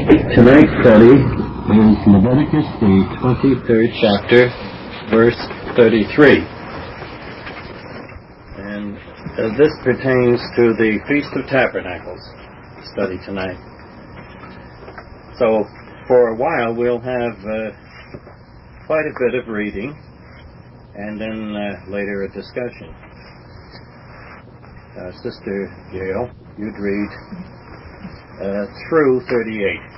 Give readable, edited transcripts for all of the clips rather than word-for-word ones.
Tonight's study is Leviticus, the 23rd chapter, verse 33. And this pertains to the Feast of Tabernacles study tonight. So, for a while, we'll have quite a bit of reading, and then later a discussion. Sister Gail, you'd read through 38.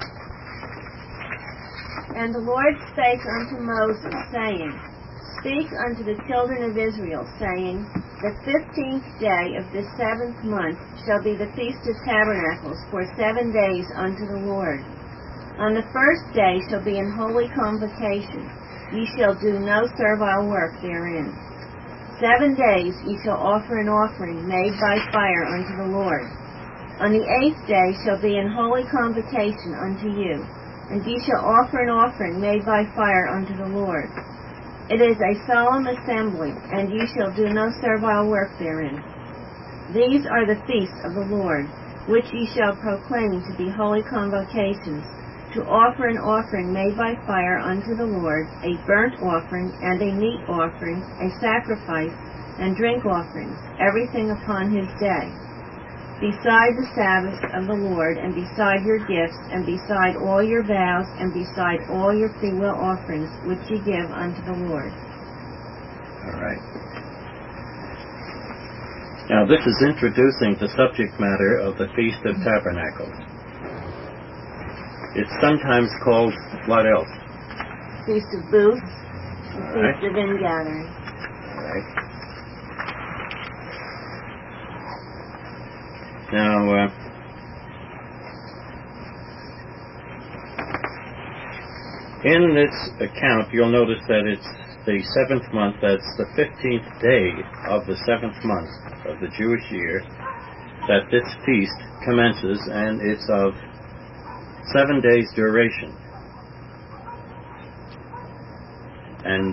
And the Lord spake unto Moses, saying, Speak unto the children of Israel, saying, The 15th day of this 7th month shall be the Feast of Tabernacles for 7 days unto the Lord. On the first day shall be an holy convocation. Ye shall do no servile work therein. 7 days ye shall offer an offering made by fire unto the Lord. On the 8th day shall be an holy convocation unto you, and ye shall offer an offering made by fire unto the Lord. It is a solemn assembly, and ye shall do no servile work therein. These are the feasts of the Lord, which ye shall proclaim to be holy convocations, to offer an offering made by fire unto the Lord, a burnt offering, and a meat offering, a sacrifice, and drink offerings, everything upon his day. Beside the Sabbath of the Lord, and beside your gifts, and beside all your vows, and beside all your freewill offerings, which ye give unto the Lord. All right. Now this is introducing the subject matter of the Feast of Tabernacles. It's sometimes called what else? Feast of Booths, the Feast of Ingathering. All right. Now, in this account, you'll notice that it's the 7th month, that's the 15th day of the 7th month of the Jewish year, that this feast commences, and it's of 7 days' duration. And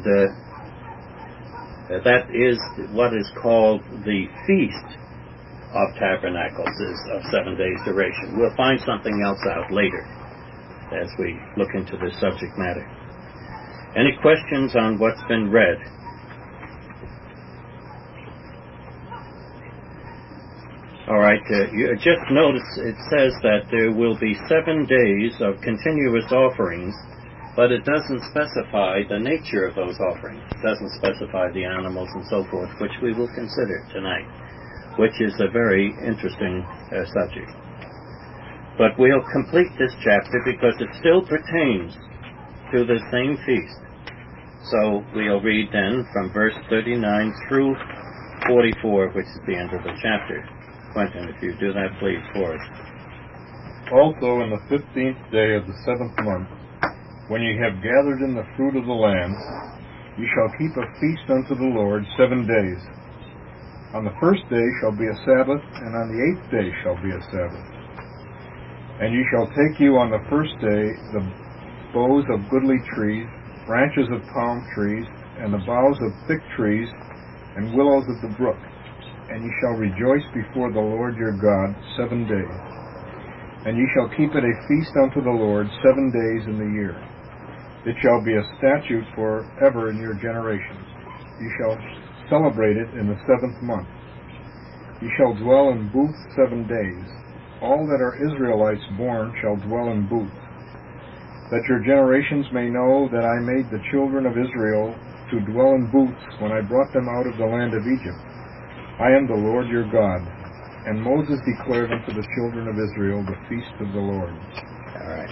that is what is called the Feast of Tabernacles, is of 7 days' duration. We'll find something else out later as we look into this subject matter. Any questions on what's been read? All right, you just notice it says that there will be 7 days of continuous offerings, but it doesn't specify the nature of those offerings. It doesn't specify the animals and so forth, which we will consider tonight, which is a very interesting subject. But we'll complete this chapter because it still pertains to the same feast. So we'll read then from verse 39 through 44, which is the end of the chapter. Quentin, if you do that, please, for us. Also in the 15th day of the 7th month, when ye have gathered in the fruit of the land, ye shall keep a feast unto the Lord 7 days. On the first day shall be a Sabbath, and on the 8th day shall be a Sabbath. And ye shall take you on the first day the boughs of goodly trees, branches of palm trees, and the boughs of thick trees, and willows of the brook. And ye shall rejoice before the Lord your God 7 days. And ye shall keep it a feast unto the Lord 7 days in the year. It shall be a statute forever in your generations. Ye shall celebrate it in the 7th month. Ye shall dwell in booths 7 days. All that are Israelites born shall dwell in booths, that your generations may know that I made the children of Israel to dwell in booths when I brought them out of the land of Egypt. I am the Lord your God. And Moses declared unto the children of Israel the feast of the Lord. All right.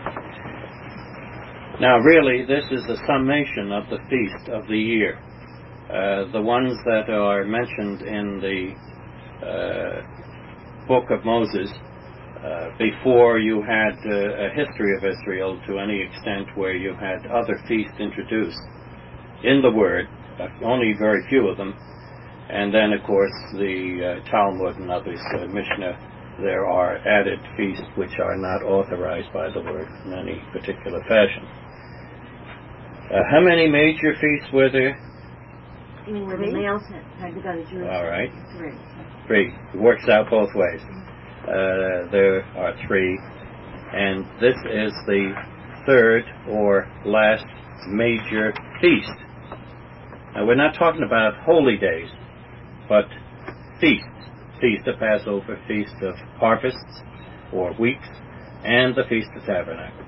Now, really, this is a summation of the feast of the year. The ones that are mentioned in the book of Moses, before you had a history of Israel to any extent where you had other feasts introduced in the Word, only very few of them. And then, of course, the Talmud and others, Mishnah, there are added feasts which are not authorized by the Word in any particular fashion. How many major feasts were there? You mean where the males had to go to Jerusalem? All right. 3. It works out both ways. There are 3. And this is the third or last major feast. Now, we're not talking about holy days, but feasts. Feast of Passover, Feast of Harvests, or Weeks, and the Feast of Tabernacles.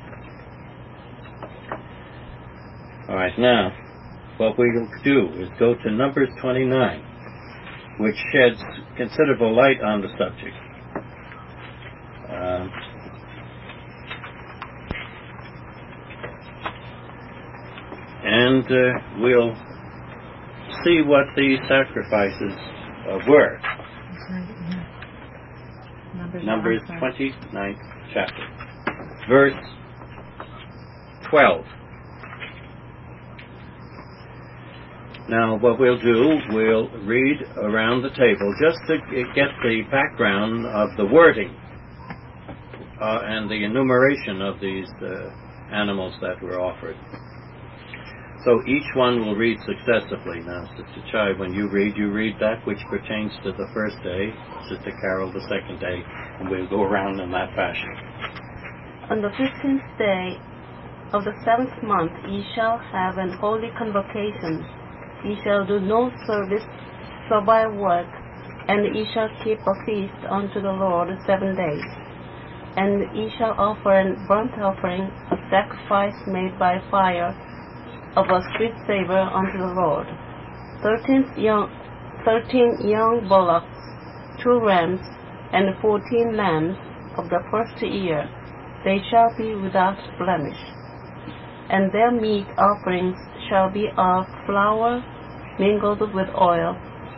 All right, now, what we'll do is go to Numbers 29, which sheds considerable light on the subject. And we'll see what these sacrifices were. Numbers 29th chapter, verse 12. Now, what we'll do, we'll read around the table just to get the background of the wording and the enumeration of these animals that were offered. So each one will read successively. Now, Sister Chai, when you read that which pertains to the first day, Sister Carol the second day, and we'll go around in that fashion. On the 15th day of the 7th month ye shall have an holy convocation. Ye shall do no service, servile work, and ye shall keep a feast unto the Lord 7 days. And ye shall offer a burnt offering, a sacrifice made by fire, of a sweet savor unto the Lord. 13 young bullocks, 2 rams, and 14 lambs of the first year. They shall be without blemish. And their meat offerings shall be of flour mingled with oil,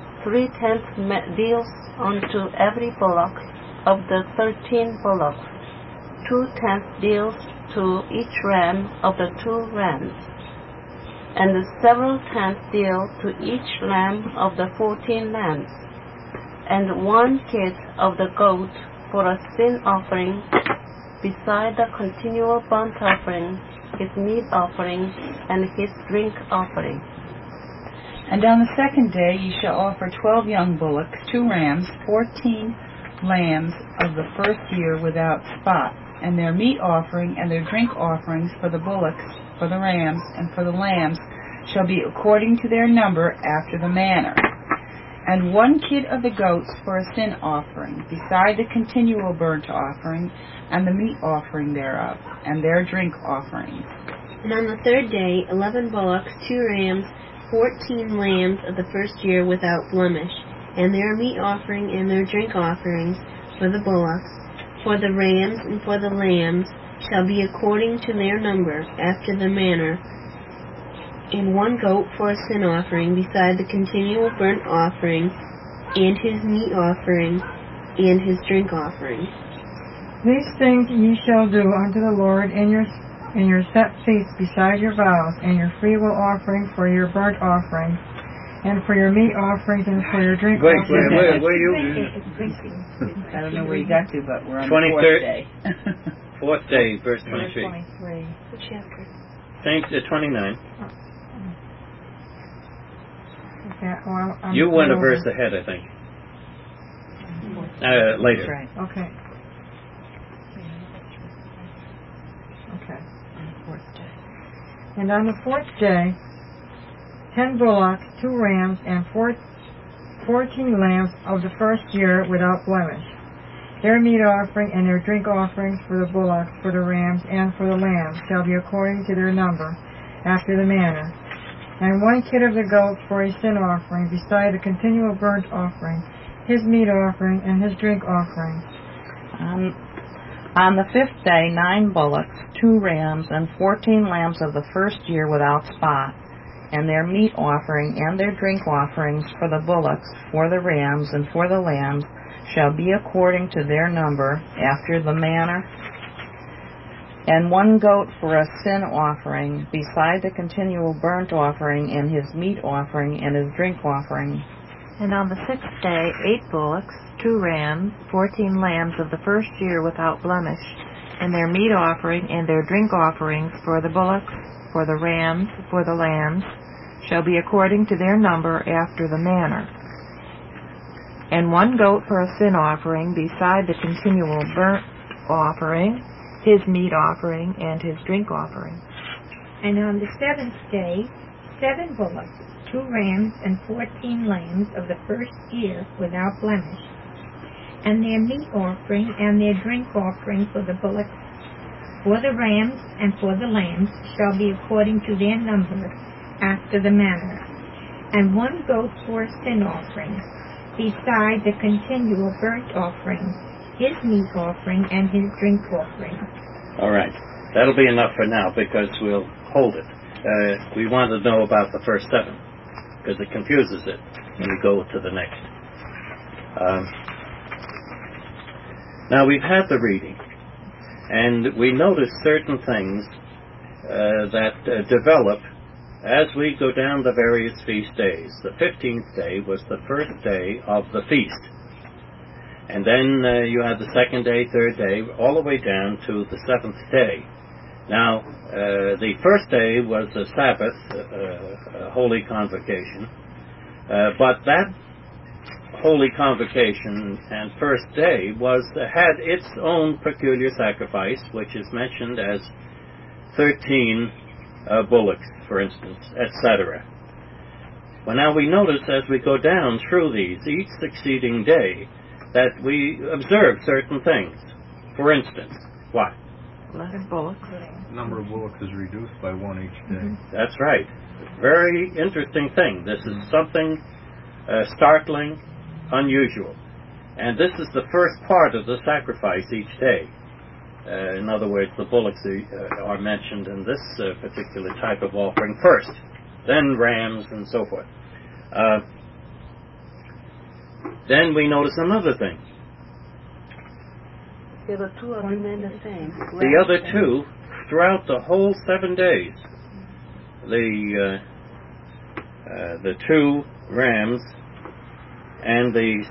3/10 deals unto every bullock of the 13 bullocks, 2/10 deals to each ram of the 2 rams, and the several tenth deal to each lamb of the 14 lambs, and 1 kid of the goat for a sin offering, beside the continual burnt offering, his meat offering, and his drink offering. And on the 2nd day ye shall offer 12 young bullocks, 2 rams, 14 lambs of the first year without spot, and their meat offering and their drink offerings for the bullocks, for the rams, and for the lambs shall be according to their number after the manner. And 1 kid of the goats for a sin offering, beside the continual burnt offering, and the meat offering thereof, and their drink offerings. And on the 3rd day 11 bullocks, 2 rams, 14 lambs of the first year without blemish, and their meat offering and their drink offerings for the bullocks, for the rams and for the lambs shall be according to their number after the manner, and 1 goat for a sin offering beside the continual burnt offering, and his meat offering, and his drink offering. These things ye shall do unto the Lord in your set feasts beside your vows, and your freewill offering for your burnt offerings, and for your meat offerings, and for your drink offerings. Where you? I don't know where you got to, but we're on the 23rd 4th day. 4th day, verse 23. 23. Which chapter? Thanks, 29. Okay, well, You went a verse ahead, I think. Later. That's right. Okay. Okay. On the 4th day. And on the 4th day, 10 bullocks, 2 rams, and 14 lambs of the first year without blemish. Their meat offering and their drink offerings for the bullocks, for the rams, and for the lambs shall be according to their number, after the manner. And 1 kid of the goats for a sin offering, beside the continual burnt offering, his meat offering, and his drink offering. On the 5th day 9 bullocks, 2 rams, and 14 lambs of the first year without spot, and their meat offering and their drink offerings for the bullocks, for the rams, and for the lambs shall be according to their number, after the manner. And 1 goat for a sin offering, beside the continual burnt offering, and his meat offering, and his drink offering. And on the 6th day 8 bullocks, 2 rams, 14 lambs of the first year without blemish, and their meat offering and their drink offerings for the bullocks, for the rams, for the lambs, shall be according to their number after the manner. And 1 goat for a sin offering, beside the continual burnt offering, his meat offering and his drink offering. And on the 7th day, 7 bullocks, 2 rams, and 14 lambs of the first year without blemish. And their meat offering and their drink offering for the bullocks, for the rams, and for the lambs shall be according to their number, after the manner. And 1 goat for a sin offering, beside the continual burnt offering, his meat offering and his drink offering. All right. That'll be enough for now because we'll hold it. We want to know about the first 7 because it confuses it when we go to the next. Now we've had the reading, and we notice certain things that develop as we go down the various feast days. The 15th day was the first day of the feast. And then you had the 2nd day, 3rd day, all the way down to the 7th day. Now, the first day was the Sabbath, Holy Convocation, but that Holy Convocation and first day had its own peculiar sacrifice, which is mentioned as 13 bullocks, for instance, etc. Well, now we notice as we go down through these, each succeeding day, that we observe certain things. For instance, what? Less bullocks. The number of bullocks is reduced by 1 each day. That's right. Very interesting thing. This is something startling, unusual. And this is the first part of the sacrifice each day. In other words, the bullocks are mentioned in this particular type of offering first, then rams and so forth. Then we notice another thing. The other 2 remain the same. The other 2, throughout the whole 7 days, the 2 rams and the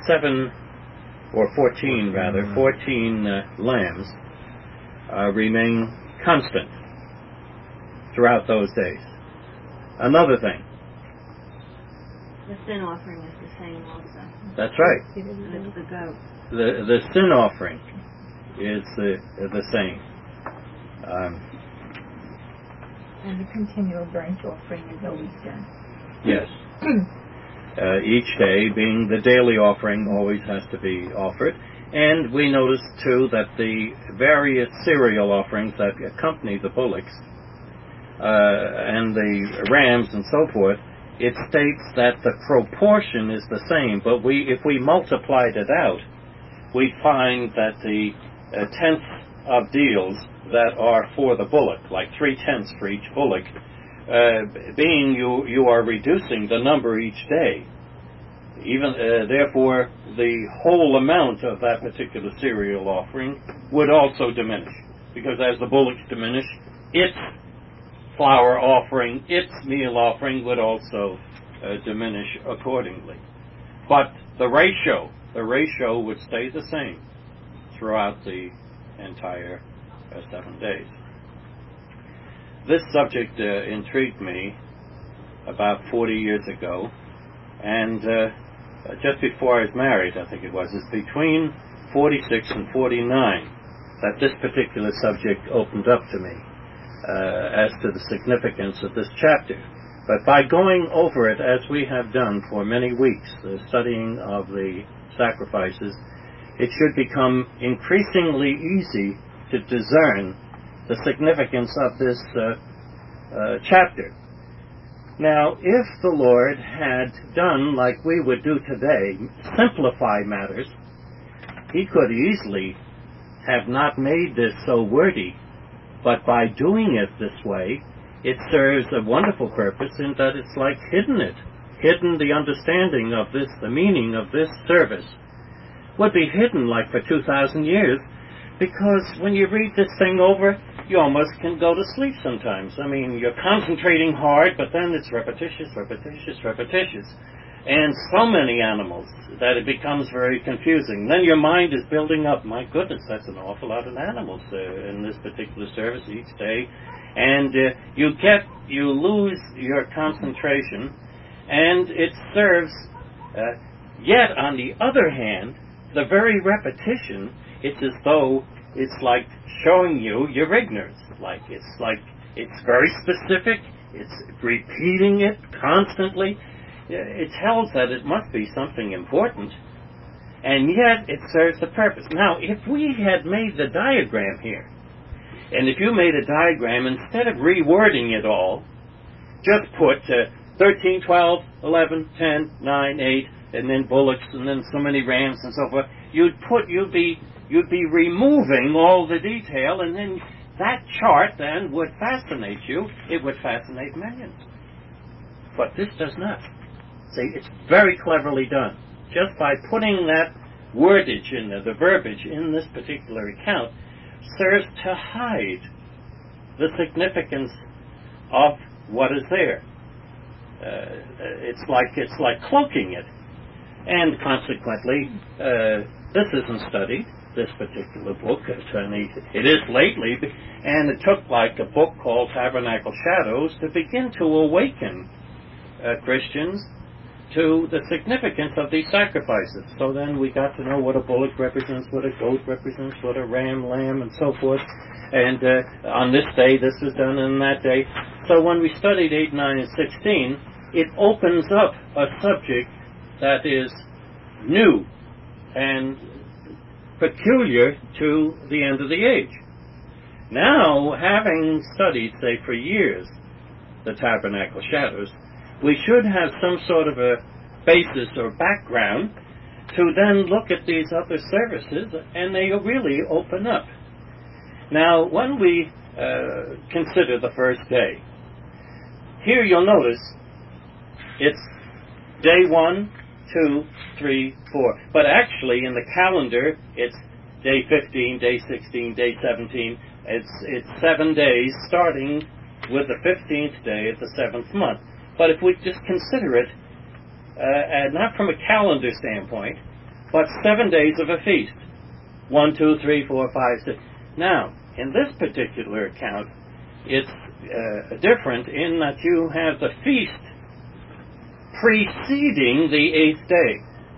14 lambs remain constant throughout those days. Another thing. The sin offering is the same also. That's right. It's the goat. The sin offering is the same. And the continual burnt offering is always done. Yes. Each day being the daily offering always has to be offered. And we notice, too, that the various cereal offerings that accompany the bullocks and the rams and so forth, it states that the proportion is the same, but if we multiplied it out, we find that the tenth of deals that are for the bullock, like 3/10 for each bullock, being you are reducing the number each day. Even therefore, the whole amount of that particular cereal offering would also diminish, because as the bullocks diminish, its flour offering, its meal offering would also diminish accordingly. But the ratio would stay the same throughout the entire 7 days. This subject intrigued me about 40 years ago, and just before I was married, I think it was, it's between 46 and 49 that this particular subject opened up to me as to the significance of this chapter. But by going over it as we have done for many weeks, the studying of the sacrifices, it should become increasingly easy to discern the significance of this chapter. Now, if the Lord had done like we would do today, simplify matters, he could easily have not made this so wordy, but by doing it this way, it serves a wonderful purpose in that it's like hidden the understanding of this, the meaning of this service would be hidden like for 2,000 years, because when you read this thing over, you almost can go to sleep sometimes. I mean, you're concentrating hard, but then it's repetitious. And so many animals that it becomes very confusing. Then your mind is building up. My goodness, that's an awful lot of animals in this particular service each day. And you lose your concentration, and it serves, yet on the other hand, the very repetition, it's as though it's like showing you your ignorance. It's very specific. It's repeating it constantly. It tells that it must be something important, and yet it serves the purpose. Now, if we had made the diagram here, and if you made a diagram, instead of rewording it all, just put 13, 12, 11, 10, 9, 8, and then bullocks, and then so many rams, and so forth, you'd be removing all the detail, and then that chart then would fascinate you. It would fascinate millions. But this does not. See, it's very cleverly done. Just by putting that wordage in there, the verbiage in this particular account, serves to hide the significance of what is there. It's like cloaking it. And consequently, this isn't studied, this particular book. It is lately, and it took like a book called Tabernacle Shadows to begin to awaken Christians to the significance of these sacrifices. So then we got to know what a bullock represents, what a goat represents, what a ram, lamb, and so forth. And on this day, this was done, and that day. So when we studied 8, 9, and 16, it opens up a subject that is new and peculiar to the end of the age. Now, having studied, say, for years, the Tabernacle Shadows, we should have some sort of a basis or background to then look at these other services, and they really open up. Now, when we consider the first day, here you'll notice it's day 1, 2, 3, 4. But actually, in the calendar, it's day 15, day 16, day 17. It's 7 days, starting with the 15th day of the 7th month. But if we just consider it, not from a calendar standpoint, but 7 days of a feast. 1, 2, 3, 4, 5, 6. Now, in this particular account, it's different in that you have the feast preceding the 8th day.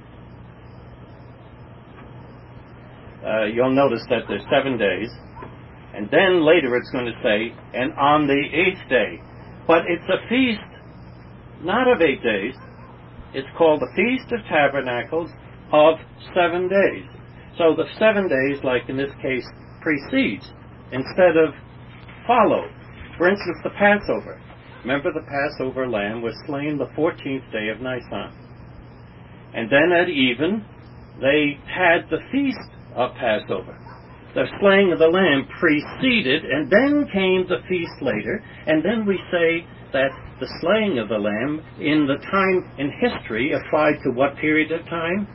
You'll notice that there's 7 days, and then later it's going to say, and on the 8th day. But it's a feast not of 8 days. It's called the Feast of Tabernacles of 7 days. So the 7 days, like in this case, precedes instead of follow. For instance, the Passover. Remember, the Passover lamb was slain the 14th day of Nisan. And then at even, they had the feast of Passover. The slaying of the lamb preceded, and then came the feast later, and then we say that the slaying of the lamb in the time in history applied to what period of time?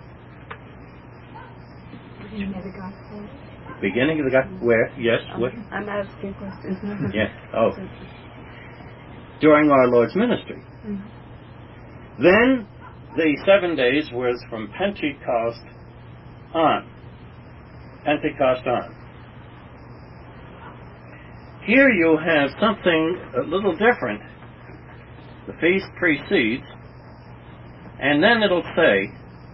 Beginning of the gospel. Beginning of the gospel. Where? Yes. What? I'm asking questions. Yes. Oh. During our Lord's ministry. Mm-hmm. Then the 7 days was from Pentecost on. Pentecost on. Here you have something a little different. The feast precedes, and then it'll say,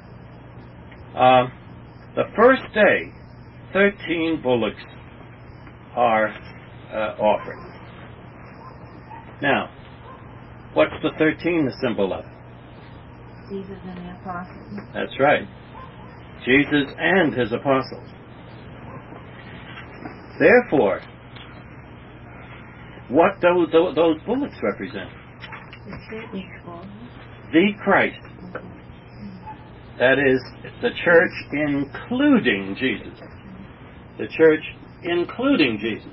the first day, 13 bullocks are offered. Now, what's the 13 a symbol of? Jesus and the apostles. That's right. Jesus and his apostles. Therefore, what do those bullocks represent? The Christ. That is, the church including Jesus. The church including Jesus.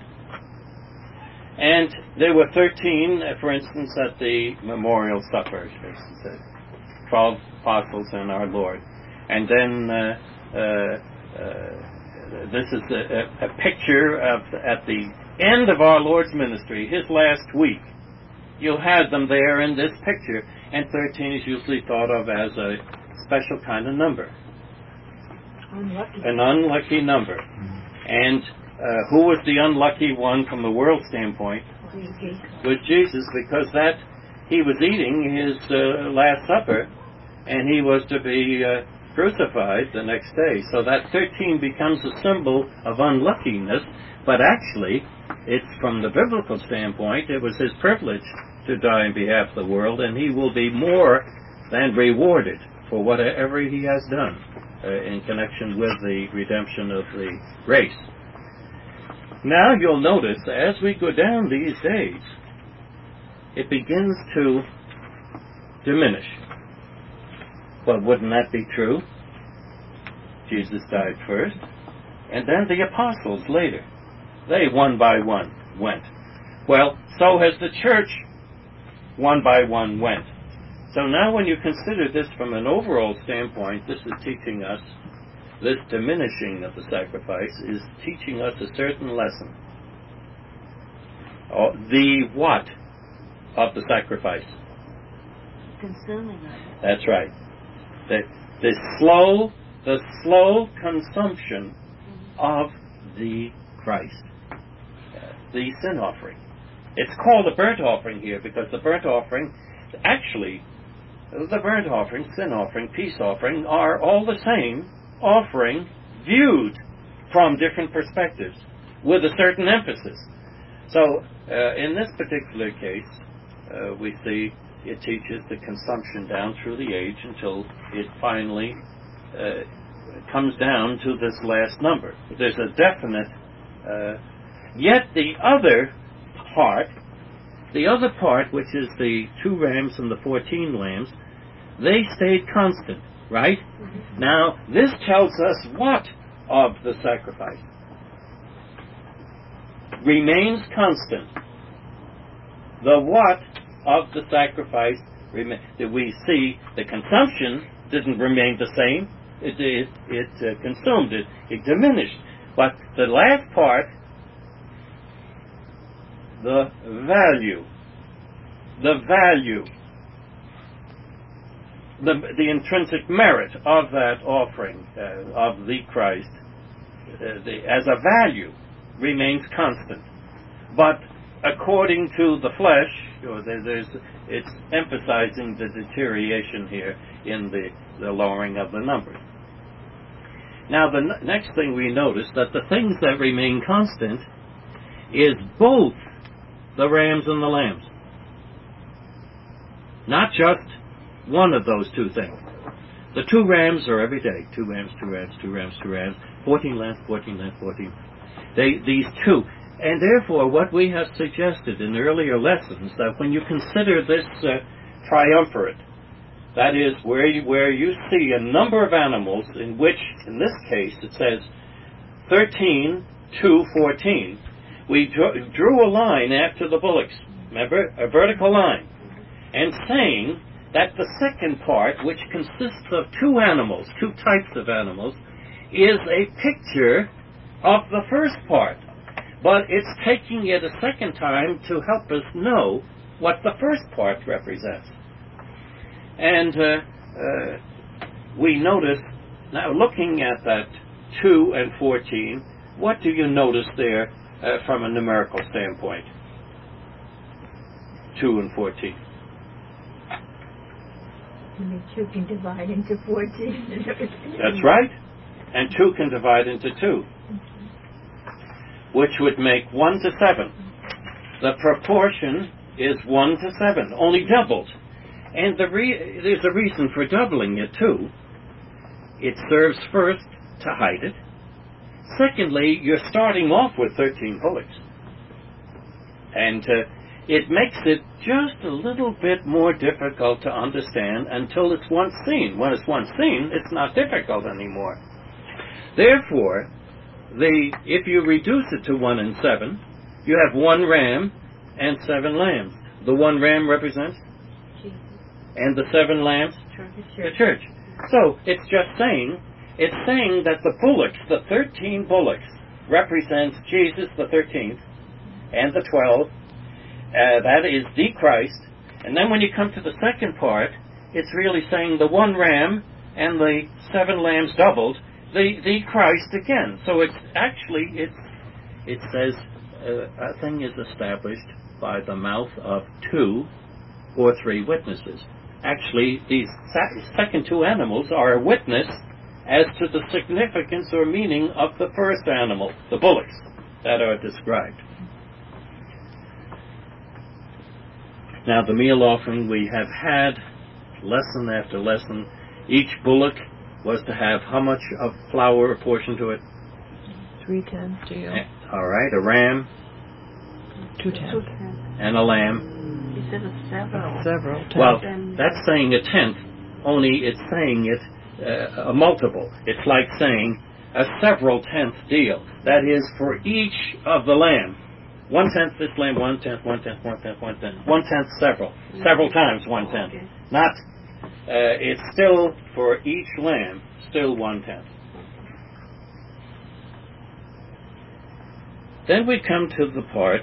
And there were 13, for instance, at the memorial supper, 12 apostles and our Lord. And then this is a picture of at the end of our Lord's ministry, his last week. You'll have them there in this picture, and 13 is usually thought of as a special kind of number. Unlucky. An unlucky number. And who was the unlucky one from the world standpoint? Was Jesus, because he was eating his Last Supper, and he was to be crucified the next day. So that 13 becomes a symbol of unluckiness, but actually, it's from the biblical standpoint, it was his privilege to die on behalf of the world, and he will be more than rewarded for whatever he has done in connection with the redemption of the race. Now you'll notice, as we go down these days, it begins to diminish. Well, wouldn't that be true? Jesus died first, and then the apostles later. They, one by one, went. Well, so has the church, one by one, went. So now when you consider this from an overall standpoint, this is teaching us, this diminishing of the sacrifice is teaching us a certain lesson. The what of the sacrifice? Consuming of it. That's right. The slow consumption of the Christ, the sin offering. It's called a burnt offering here because the burnt offering, actually, the burnt offering, sin offering, peace offering are all the same offering viewed from different perspectives with a certain emphasis. So in this particular case, we see it teaches the consumption down through the age until it finally comes down to this last number. There's a definite, yet the other part, which is the 2 rams and the 14 lambs, they stayed constant, right? Mm-hmm. Now, this tells us what of the sacrifice remains constant. The what of the sacrifice, we see the consumption didn't remain the same. It consumed it. It diminished. But the last part, the value, the intrinsic merit of that offering of the Christ, as a value, remains constant. But according to the flesh, it's emphasizing the deterioration here in the lowering of the numbers. Now, the next thing we notice that the things that remain constant is both the rams and the lambs. Not just one of those two things. The 2 rams are every day. 2 rams, 2 rams, 2 rams, 2 rams. 14 lambs, 14 lambs, 14. These two. And therefore, what we have suggested in earlier lessons, that when you consider this triumvirate, that is, where you see a number of animals in which, in this case, it says 13, 2, 14, we drew a line after the bullocks, remember, a vertical line, and saying that the second part, which consists of 2 animals, 2 types of animals, is a picture of the first part. But it's taking it a second time to help us know what the first part represents. And we notice, now looking at that 2 and 14, what do you notice there from a numerical standpoint? 2 and 14. And the 2 can divide into 14. That's right. And 2 can divide into 2. Which would make 1 to 7. The proportion is 1 to 7, only doubled. And there's a reason for doubling it too. It serves first to hide it. Secondly, you're starting off with 13 bullocks. And it makes it just a little bit more difficult to understand until it's once seen. When it's once seen, it's not difficult anymore. Therefore, if you reduce it to 1 and 7, you have 1 ram and 7 lambs. The 1 ram represents Jesus. And the 7 lambs, the church. So it's saying that the bullocks, the 13 bullocks, represents Jesus the 13th and the 12. That is the Christ. And then when you come to the second part, it's really saying the 1 ram and the 7 lambs doubled, the Christ again. So it says a thing is established by the mouth of 2 or 3 witnesses. Actually, these second 2 animals are a witness as to the significance or meaning of the first animal, the bullocks that are described. Now, the meal offering we have had lesson after lesson. Each bullock was to have how much of flour apportioned to it? 3/10 deal. All right, a ram 2/10. and a lamb. He said it's several. Several. Well, that's saying a tenth, only it's saying it a multiple. It's like saying a several tenth deal. That is, for each of the lamb. 1/10 this lamb, 1/10, 1/10, 1/10, 1/10. 1/10 several times 1/10. Okay. Not, it's still for each lamb, still 1/10. Then we come to the part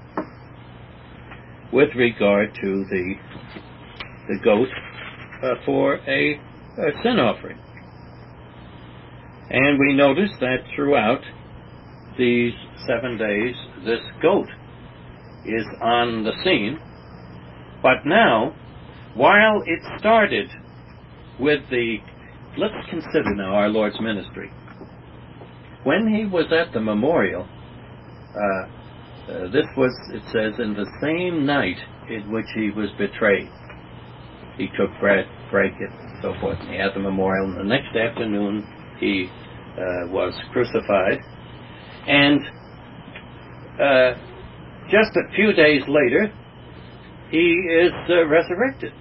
with regard to the goat for a sin offering. And we notice that throughout these 7 days, this goat is on the scene. But now, while it started with let's consider now our Lord's ministry. When he was at the memorial, this was, it says, in the same night in which he was betrayed. He took bread, brake it, and so forth. He had the memorial, and the next afternoon he was crucified. And just a few days later, he is resurrected.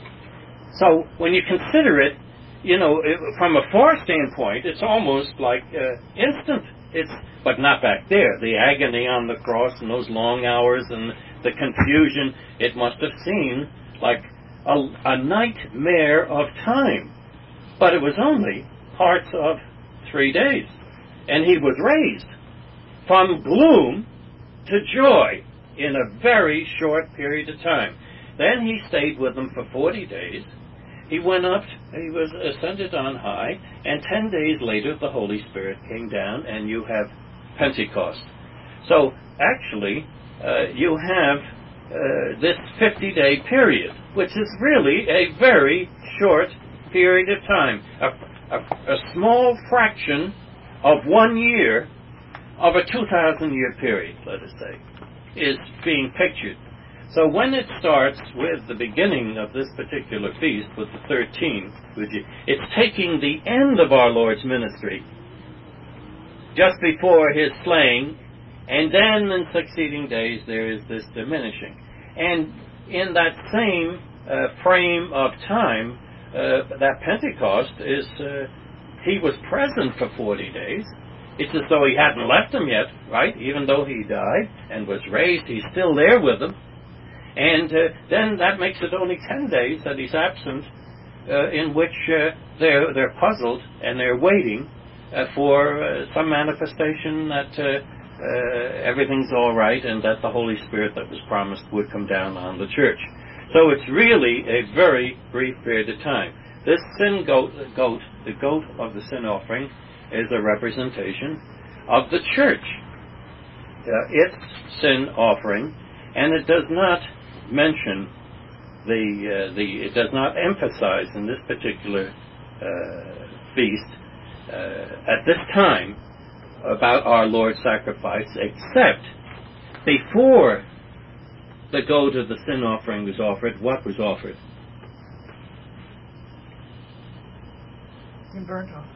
So when you consider it, from a far standpoint, it's almost like instant. But not back there. The agony on the cross and those long hours and the confusion, it must have seemed like a nightmare of time. But it was only parts of 3 days. And he was raised from gloom to joy in a very short period of time. Then he stayed with them for 40 days. He went up, he was ascended on high, and 10 days later the Holy Spirit came down, and you have Pentecost. So actually, you have this 50-day period, which is really a very short period of time. A small fraction of 1 year of a 2,000-year period, let us say, is being pictured. So when it starts with the beginning of this particular feast, with the 13, it's taking the end of our Lord's ministry just before his slaying, and then in succeeding days there is this diminishing. And in that same frame of time, that Pentecost is, he was present for 40 days. It's as though he hadn't left them yet, right? Even though he died and was raised, he's still there with them. And then that makes it only 10 days that he's absent, in which they're puzzled and they're waiting for some manifestation that everything's all right and that the Holy Spirit that was promised would come down on the church. So it's really a very brief period of time. This sin goat, the goat of the sin offering, is a representation of the church, its sin offering, and it does not mention it does not emphasize in this particular feast at this time about our Lord's sacrifice, except before the goat of the sin offering was offered, what was offered? The burnt offering.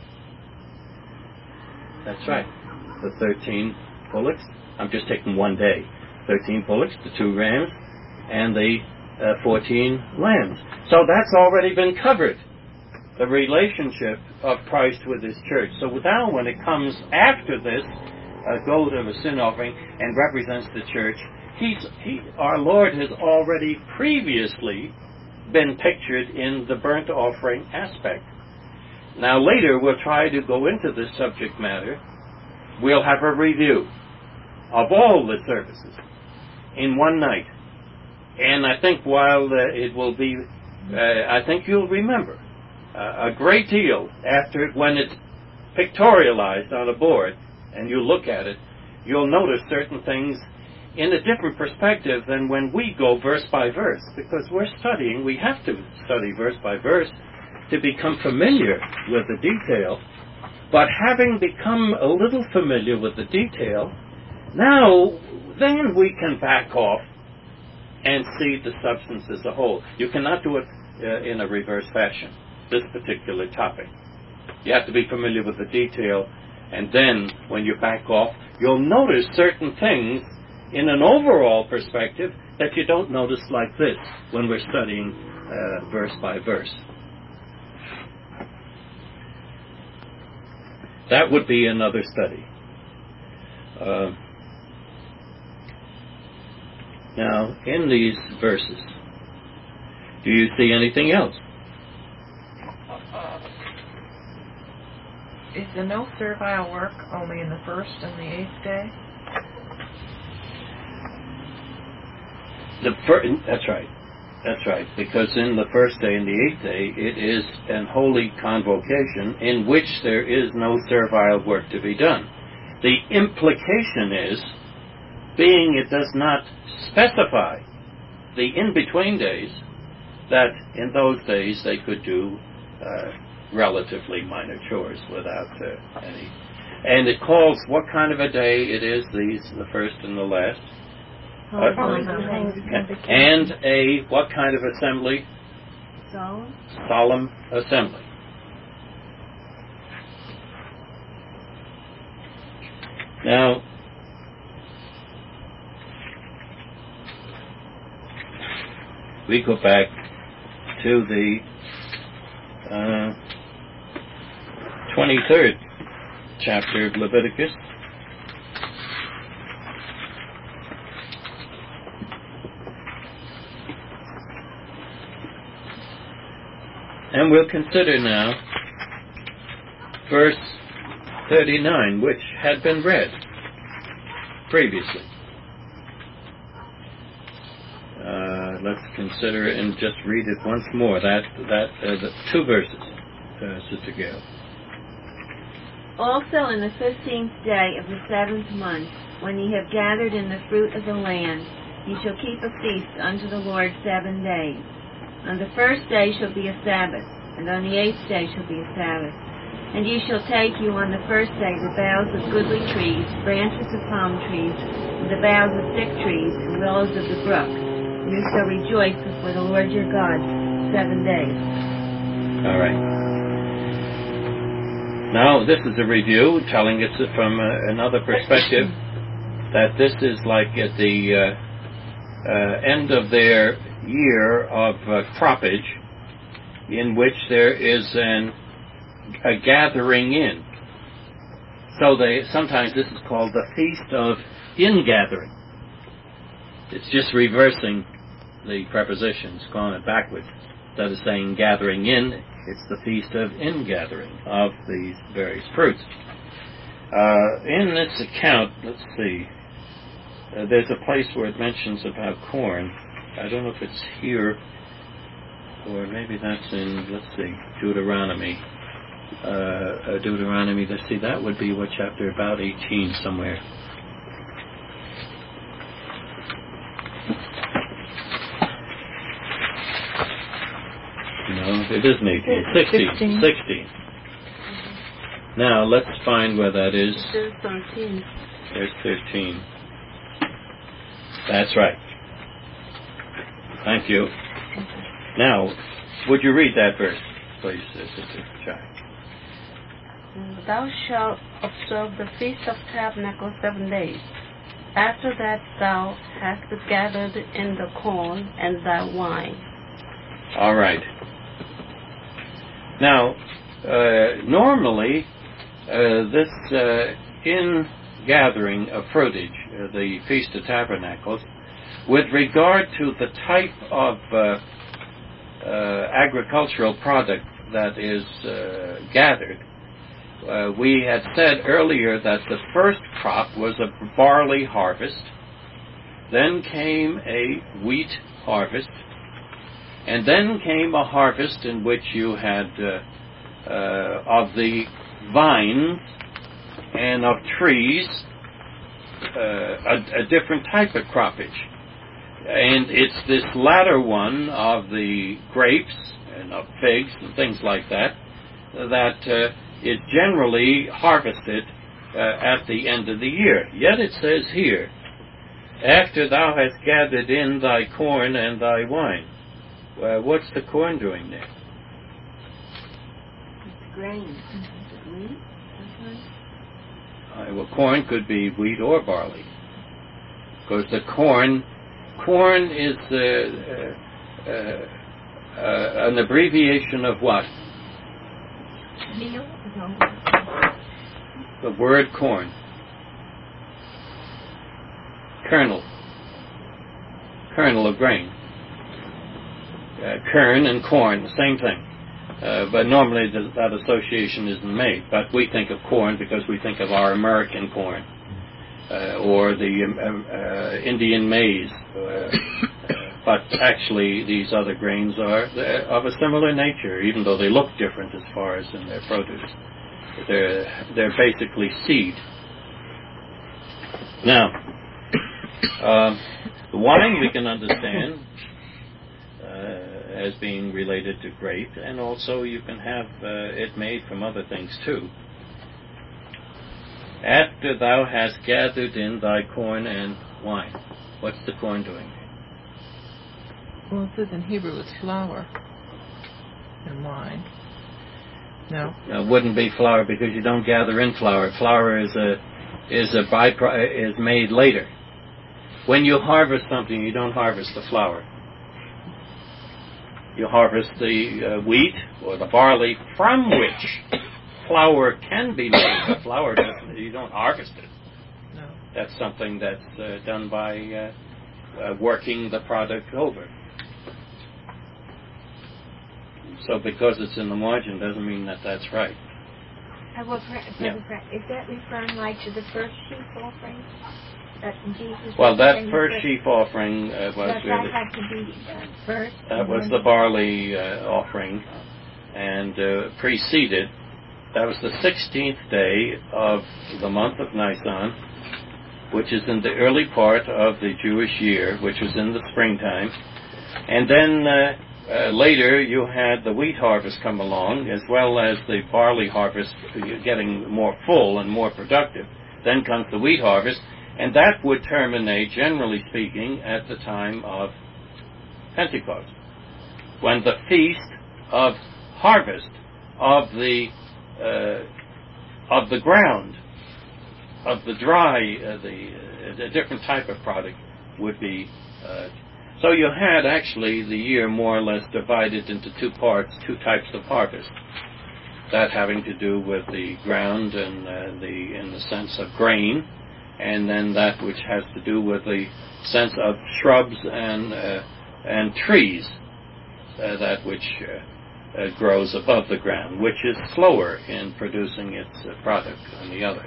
That's right. The 13 bullocks. I'm just taking 1 day. 13 bullocks, the 2 rams, and the 14 lambs. So that's already been covered, the relationship of Christ with his church. So now when it comes after this, a goat of a sin offering and represents the church, our Lord has already previously been pictured in the burnt offering aspect. Now later we'll try to go into this subject matter. We'll have a review of all the services in one night. And I think while it will be, I think you'll remember a great deal after, when it's pictorialized on a board and you look at it, you'll notice certain things in a different perspective than when we go verse by verse, because we're studying, we have to study verse by verse, to become familiar with the detail, but having become a little familiar with the detail, now then we can back off and see the substance as a whole. You cannot do it in a reverse fashion, this particular topic. You have to be familiar with the detail, and then when you back off, you'll notice certain things in an overall perspective that you don't notice like this when we're studying verse by verse. That would be another study. Now, in these verses, do you see anything else? Is the no servile work only in the first and the 8th day? That's right. That's right. Because in the first day and the 8th day, it is an holy convocation in which there is no servile work to be done. The implication is, being it does not specify the in-between days, that in those days they could do relatively minor chores without any. And it calls what kind of a day it is, the first and the last. And a what kind of assembly? Solemn assembly. Now, we go back to the 23rd chapter of Leviticus. And we'll consider now verse 39, which had been read previously. Let's consider and just read it once more. The 2 verses, Sister Gail. Also in the 15th day of the 7th month, when ye have gathered in the fruit of the land, ye shall keep a feast unto the Lord 7 days. On the first day shall be a Sabbath, and on the 8th day shall be a Sabbath. And ye shall take you on the first day the boughs of goodly trees, branches of palm trees, and the boughs of thick trees, and willows of the brook. And you shall rejoice before the Lord your God 7 days. All right. Now, this is a review telling us from another perspective that this is like at the end of their year of croppage, in which there is a gathering in. So sometimes this is called the Feast of Ingathering. It's just reversing the prepositions, going it backwards. Instead of saying gathering in, it's the Feast of Ingathering of these various fruits. In this account, let's see, there's a place where it mentions about corn. I don't know if it's here, or maybe that's in, let's see, Deuteronomy. Let's see, that would be what chapter, about 18 somewhere. No, it isn't 18. 16. Now, let's find where that is. There's 13. There's 13. That's right. Thank you. Now, would you read that verse, please, Sister Chai? Thou shalt observe the Feast of Tabernacles 7 days. After that thou hast gathered in the corn and thy wine. All right. Now, normally, this in-gathering of fruitage, the Feast of Tabernacles, with regard to the type of agricultural product that is gathered, we had said earlier that the first crop was a barley harvest, then came a wheat harvest, and then came a harvest in which you had of the vines and of trees, a different type of croppage. And it's this latter one of the grapes and of figs and things like that that is generally harvested at the end of the year. Yet it says here, after thou hast gathered in thy corn and thy wine. What's the corn doing there? It's grain. Wheat? Well, corn could be wheat or barley. Because the corn is an abbreviation of what? Meal? No. The word corn. Kernel of grain. Kern and corn, the same thing. But normally that association isn't made. But we think of corn because we think of our American corn, or the Indian maize. But actually these other grains are of a similar nature, even though they look different as far as in their produce. They're basically seed. Now, the wine we can understand as being related to grape, and also you can have it made from other things too. After thou hast gathered in thy corn and wine. What's the corn doing? Well, it says in Hebrew it's flour and wine. No? It wouldn't be flour because you don't gather in flour. Flour is made later. When you harvest something, you don't harvest the flour. You harvest the wheat or the barley from which flour can be made. But flour doesn't. You don't harvest it. No. That's something that's done by working the product over. So because it's in the margin doesn't mean that that's right. Is that referring like to the first sheep offering? Well, that first sheep offering was that had to be first. That was the barley offering, and preceded. That was the 16th day of the month of Nisan, which is in the early part of the Jewish year, which was in the springtime. And then later you had the wheat harvest come along, as well as the barley harvest getting more full and more productive. Then comes the wheat harvest, and that would terminate, generally speaking, at the time of Pentecost, when the feast of harvest of the ground, of the dry, the different type of product would be. So you had actually the year more or less divided into two parts, two types of harvest. That having to do with the ground and in the sense of grain, and then that which has to do with the sense of shrubs and trees, that which grows above the ground, which is slower in producing its product than the other.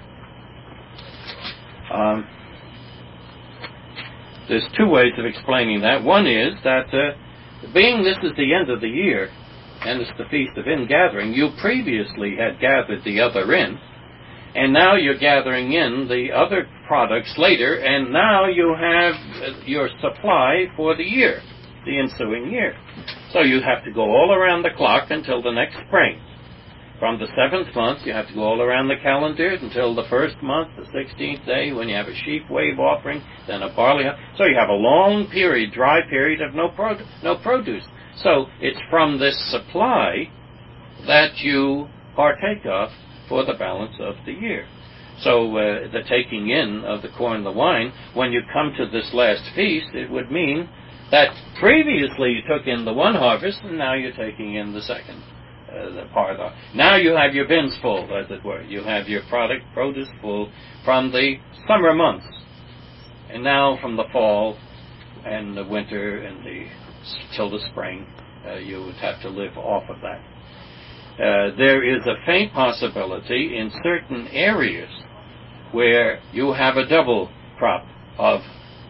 There's two ways of explaining that. One is that being this is the end of the year, and it's the Feast of Ingathering, you previously had gathered the other in, and now you're gathering in the other products later, and now you have your supply for the year, the ensuing year. So you have to go all around the clock until the next spring. From the 7th month, you have to go all around the calendar until the 1st month, the 16th day, when you have a sheep wave offering, then a barley. So you have a long period, dry period of no produce. So it's from this supply that you partake of for the balance of the year. So the taking in of the corn and the wine, when you come to this last feast, it would mean that previously you took in the one harvest, and now you're taking in the second. The part of. Now you have your bins full, as it were. You have your produce full from the summer months, and now from the fall and the winter and till the spring, you would have to live off of that. There is a faint possibility in certain areas where you have a double crop of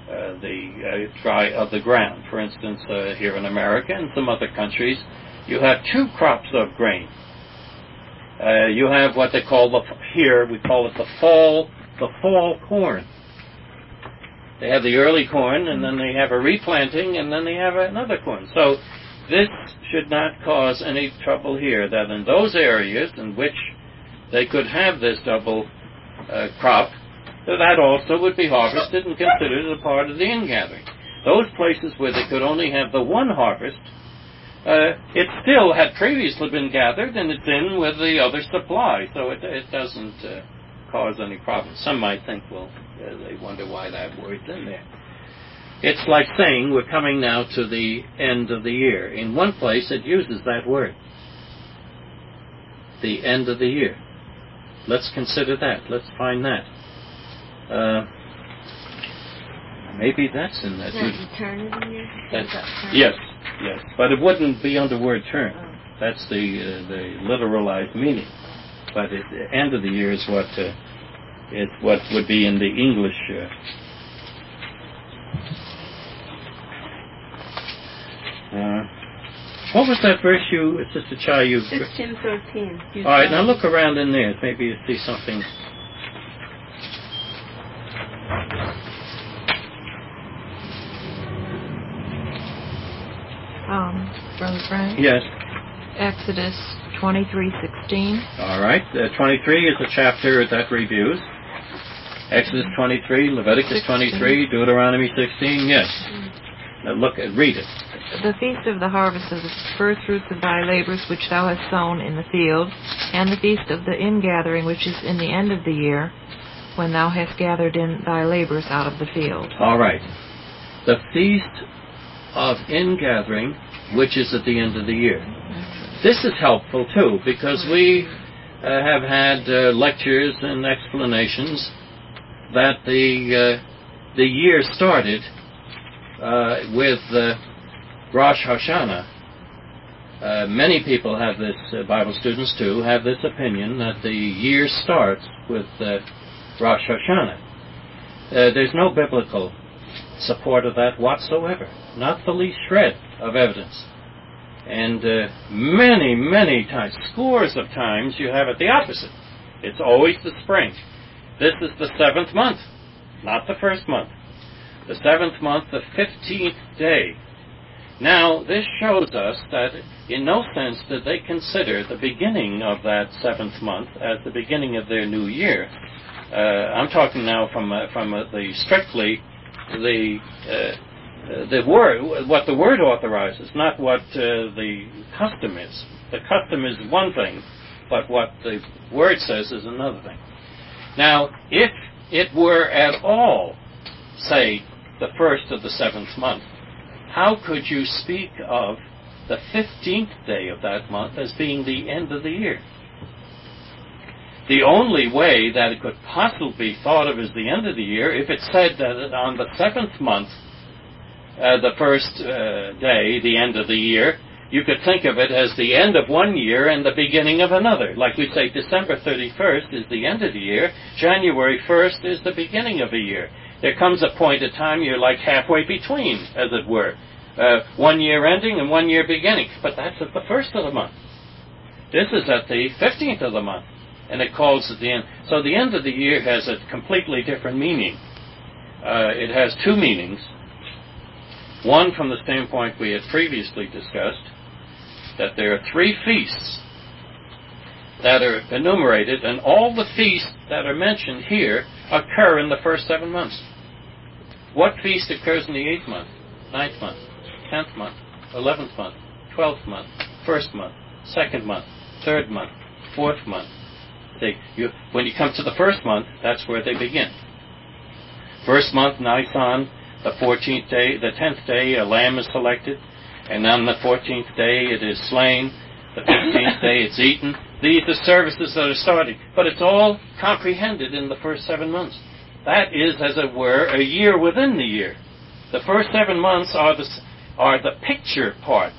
the ground. For instance, here in America and some other countries, you have two crops of grain. You have what they call here we call it the fall corn. They have the early corn, and then they have a replanting, and then they have another corn. So this should not cause any trouble here, that in those areas in which they could have this double crop, that also would be harvested and considered a part of the ingathering. Those places where they could only have the one harvest, it still had previously been gathered, and it's in with the other supply, so it doesn't cause any problems. Some might think, well, they wonder why that word's in there. It's like saying we're coming now to the end of the year. In one place, it uses that word, the end of the year. Let's consider that. Let's find that. Maybe that's in that. Is that turn of the year? Yes, but it wouldn't be under word turn. That's the literalized meaning. But the end of the year is what would be in the English. What was that verse Sister Chai, 16:13. All right, now look around in there. Maybe you see something. Brother Frank? Yes. Exodus 23:16. All right. 23 is a chapter that reviews. Exodus 23, Leviticus 23, Deuteronomy 16. Yes. Now read it. The feast of the harvest of the first fruits of thy labors which thou hast sown in the field, and the feast of the ingathering which is in the end of the year, when thou hast gathered in thy labors out of the field. All right. The feast of ingathering, which is at the end of the year. This is helpful too, because we have had lectures and explanations that the year started with Rosh Hashanah. Many people have this, Bible students too, have this opinion that the year starts with Rosh Hashanah. There's no biblical support of that whatsoever, not the least shred of evidence. And many, many times, scores of times, you have it the opposite. It's always the spring. This is the 7th month, not the 1st month. The 7th month, the 15th day. Now, this shows us that in no sense did they consider the beginning of that 7th month as the beginning of their new year. I'm talking now from the strictly the word, what the word authorizes, not what the custom is. The custom is one thing, but what the word says is another thing. Now, if it were at all, say, the 1st of the 7th month, how could you speak of the 15th day of that month as being the end of the year? The only way that it could possibly be thought of as the end of the year, if it said that on the 7th month, the first day, the end of the year, you could think of it as the end of one year and the beginning of another. Like we say, December 31st is the end of the year, January 1st is the beginning of a year. There comes a point in time you're like halfway between, as it were. 1 year ending and 1 year beginning. But that's at the 1st of the month. This is at the 15th of the month. And it calls at the end. So the end of the year has a completely different meaning. It has two meanings. One, from the standpoint we had previously discussed, that there are 3 feasts that are enumerated, and all the feasts that are mentioned here occur in the first 7 months. What feast occurs in the 8th month, 9th month, 10th month, 11th month, 12th month, 1st month, 2nd month, 3rd month, 4th month? When you come to the 1st month, that's where they begin. 1st month, Nisan, the 14th day, the 10th day, a lamb is selected, and on the 14th day it is slain. The 15th day it's eaten. These are services that are starting, but it's all comprehended in the first 7 months. That is, as it were, a year within the year. The first 7 months are the picture part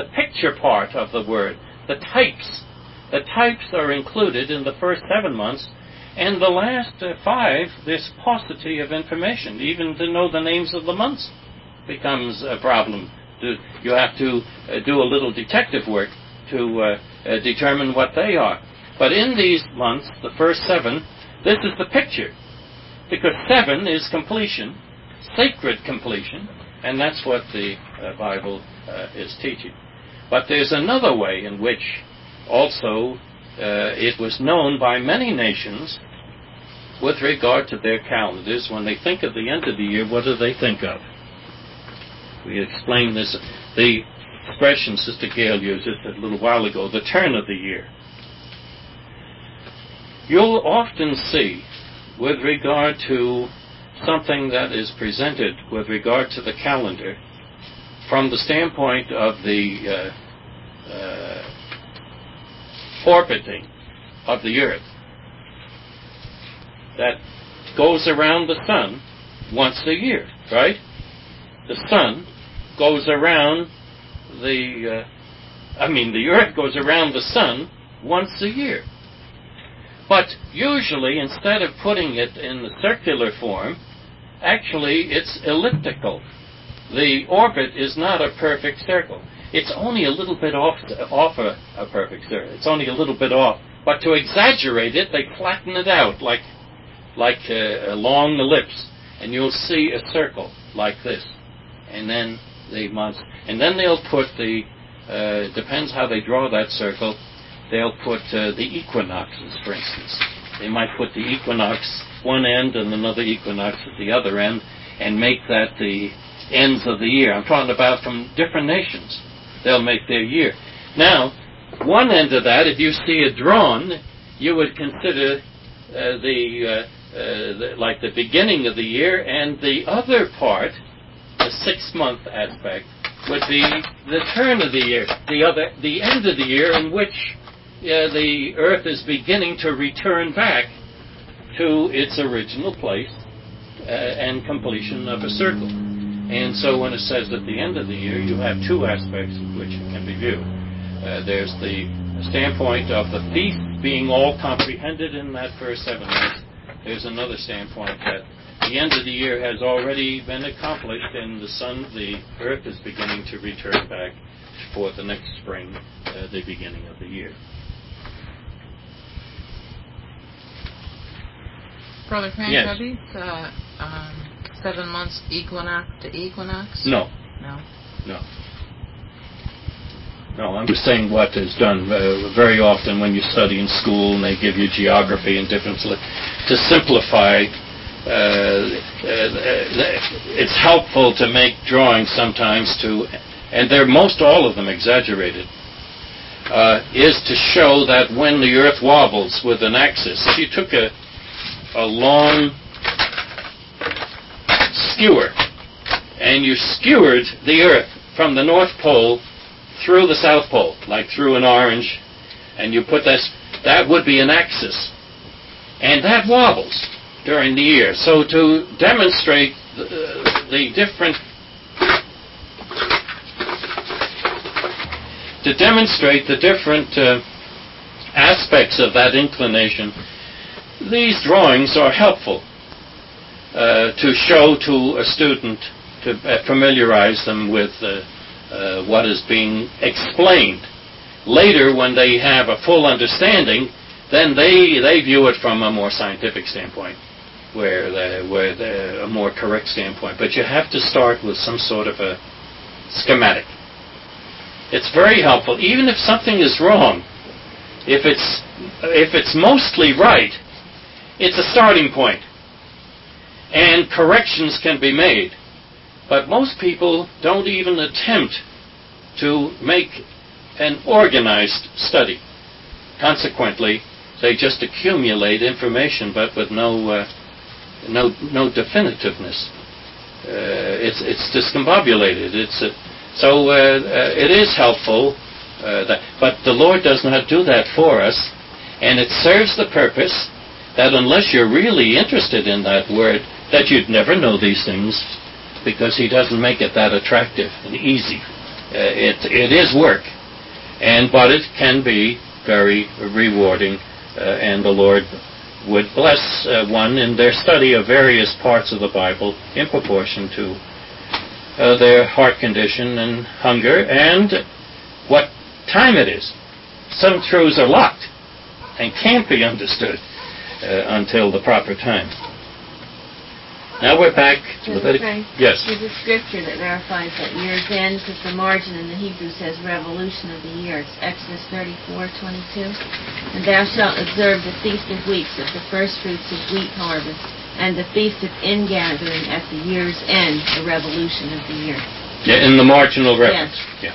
of the word, the types. The types are included in the first 7 months, and the last 5, there's paucity of information. Even to know the names of the months becomes a problem. You have to do a little detective work to determine what they are. But in these months, the first 7, this is the picture. Because 7 is completion, sacred completion, and that's what the Bible is teaching. But there's another way in which also it was known by many nations with regard to their calendars. When they think of the end of the year, what do they think of? We explained this, the expression Sister Gail used it a little while ago, the turn of the year. You'll often see, with regard to something that is presented with regard to the calendar, from the standpoint of the orbiting of the earth, that goes around the sun once a year, right? The sun goes around the earth goes around the sun once a year. But usually, instead of putting it in the circular form, actually it's elliptical. The orbit is not a perfect circle. It's only a little bit off a perfect circle. It's only a little bit off. But to exaggerate it, they flatten it out like a long ellipse, and you'll see a circle like this. And then they'll put depends how they draw that circle, they'll put the equinoxes, for instance. They might put the equinox one end and another equinox at the other end, and make that the ends of the year. I'm talking about from different nations. They'll make their year. Now, one end of that, if you see it drawn, you would consider like the beginning of the year, and the other part, the 6-month aspect, would be the turn of the year, the end of the year in which the earth is beginning to return back to its original place and completion of a circle. And so when it says at the end of the year, you have two aspects in which it can be viewed. There's the standpoint of the feast being all comprehended in that first 7 months. There's another standpoint that the end of the year has already been accomplished, and the earth is beginning to return back for the next spring, the beginning of the year. Brother Frank, yes. Are these 7 months equinox to equinox? No. No? No. No, I'm just saying what is done very often when you study in school and they give you geography and different, to simplify. It's helpful to make drawings sometimes and they're most all of them exaggerated, is to show that when the earth wobbles with an axis, if you took a long skewer and you skewered the earth from the North Pole through the South Pole, like through an orange, and you put that would be an axis. And that wobbles during the year. So to demonstrate the different aspects of that inclination, these drawings are helpful to show to a student, to familiarize them with what is being explained. Later, when they have a full understanding, then they view it from a more scientific standpoint, where a more correct standpoint. But you have to start with some sort of a schematic. It's very helpful, even if something is wrong. If it's mostly right, it's a starting point, and corrections can be made. But most people don't even attempt to make an organized study. Consequently, they just accumulate information, but with no definitiveness. It's discombobulated. It is helpful, but the Lord does not do that for us, and it serves the purpose that unless you're really interested in that word, that you'd never know these things, because He doesn't make it that attractive and easy. It is work, but it can be very rewarding, and the Lord would bless one in their study of various parts of the Bible in proportion to their heart condition and hunger and what time it is. Some truths are locked and can't be understood until the proper time. Now we're back to Frank, Yes. There's a scripture that verifies that year's end, because the margin in the Hebrew says revolution of the year. It's Exodus 34:22. And thou shalt observe the Feast of Weeks at the first fruits of wheat harvest, and the Feast of Ingathering at the year's end, the revolution of the year. Yeah, in the marginal reference. Yes. Yeah.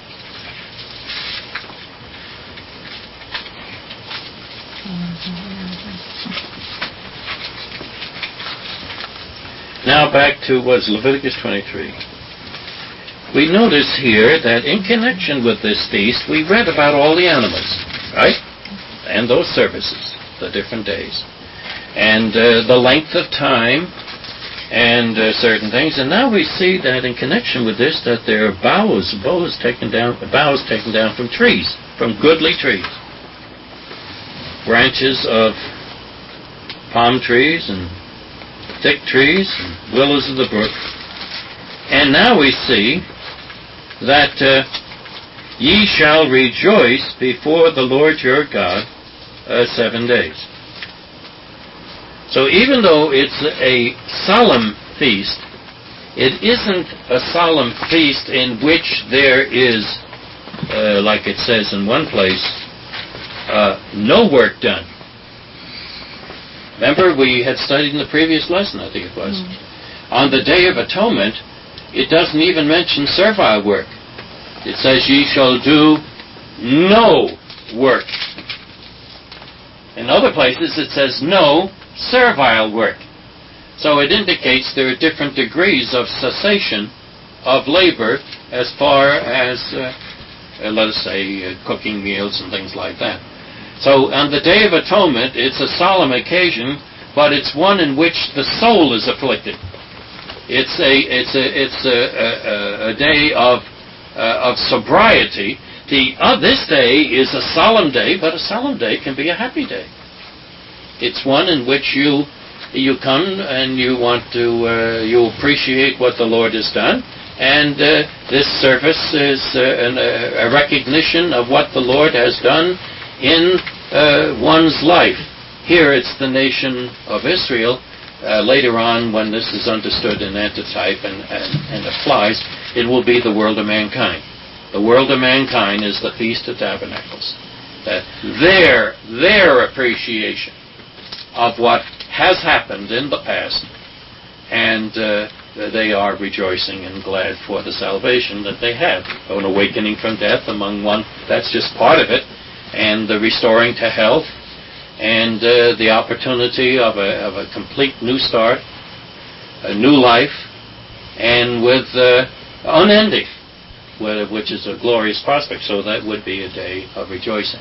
Now back to what's Leviticus 23. We notice here that in connection with this feast, we read about all the animals, right? And those services, the different days. And the length of time and certain things. And now we see that in connection with this, that there are boughs taken down from trees, from goodly trees. Branches of palm trees and thick trees and willows of the brook. And now we see that ye shall rejoice before the Lord your God 7 days. So even though it's a solemn feast, it isn't a solemn feast in which there is, like it says in one place, no work done. Remember, we had studied in the previous lesson, I think it was. On the Day of Atonement, it doesn't even mention servile work. It says, ye shall do no work. In other places, it says no servile work. So it indicates there are different degrees of cessation of labor as far as, let us say, cooking meals and things like that. So on the Day of Atonement, it's a solemn occasion, but it's one in which the soul is afflicted. It's a day of sobriety. This day is a solemn day, but a solemn day can be a happy day. It's one in which you come and you want to you appreciate what the Lord has done, and this service is a recognition of what the Lord has done in one's life. Here it's the nation of Israel. Later on, when this is understood in antitype and applies, it will be the world of mankind. The world of mankind is the Feast of Tabernacles. Their appreciation of what has happened in the past, and they are rejoicing and glad for the salvation that they have. An awakening from death among one, that's just part of it, and the restoring to health, and the opportunity of a complete new start, a new life, and with unending, which is a glorious prospect. So that would be a day of rejoicing.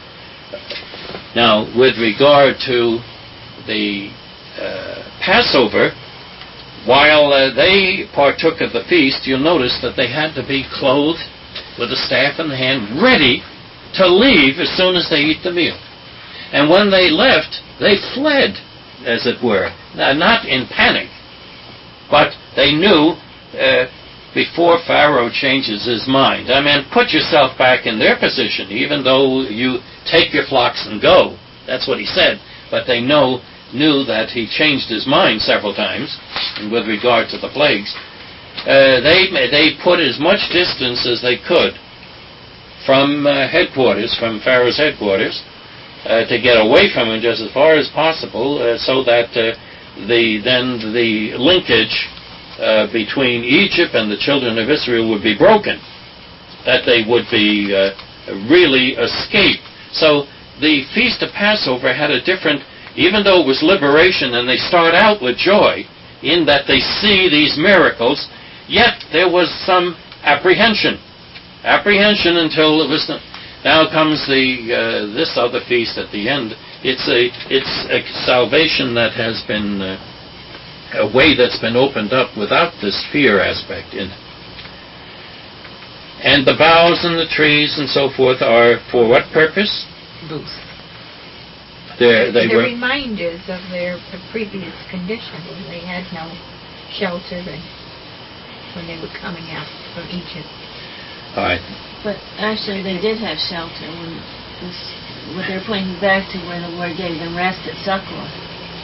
Now, with regard to the Passover, while they partook of the feast, you'll notice that they had to be clothed with a staff in the hand, ready to leave as soon as they eat the meal. And when they left, they fled, as it were. Now, not in panic, but they knew before Pharaoh changes his mind. I mean, put yourself back in their position, even though you take your flocks and go. That's what he said. But they knew that he changed his mind several times, and with regard to the plagues. They put as much distance as they could from headquarters, from Pharaoh's headquarters, to get away from him just as far as possible, so that the linkage between Egypt and the children of Israel would be broken, that they would be really escape. So the Feast of Passover had a different, even though it was liberation and they start out with joy in that they see these miracles, yet there was some apprehension until it was. Now comes this other feast at the end. It's a salvation that has been a way that's been opened up without this fear aspect in it. And the boughs and the trees and so forth are for what purpose? Booths. They're reminders of their previous condition when they had no shelter and when they were coming out from Egypt. All right. But actually, they did have shelter what they're pointing back to where the Lord gave them rest at Succoth.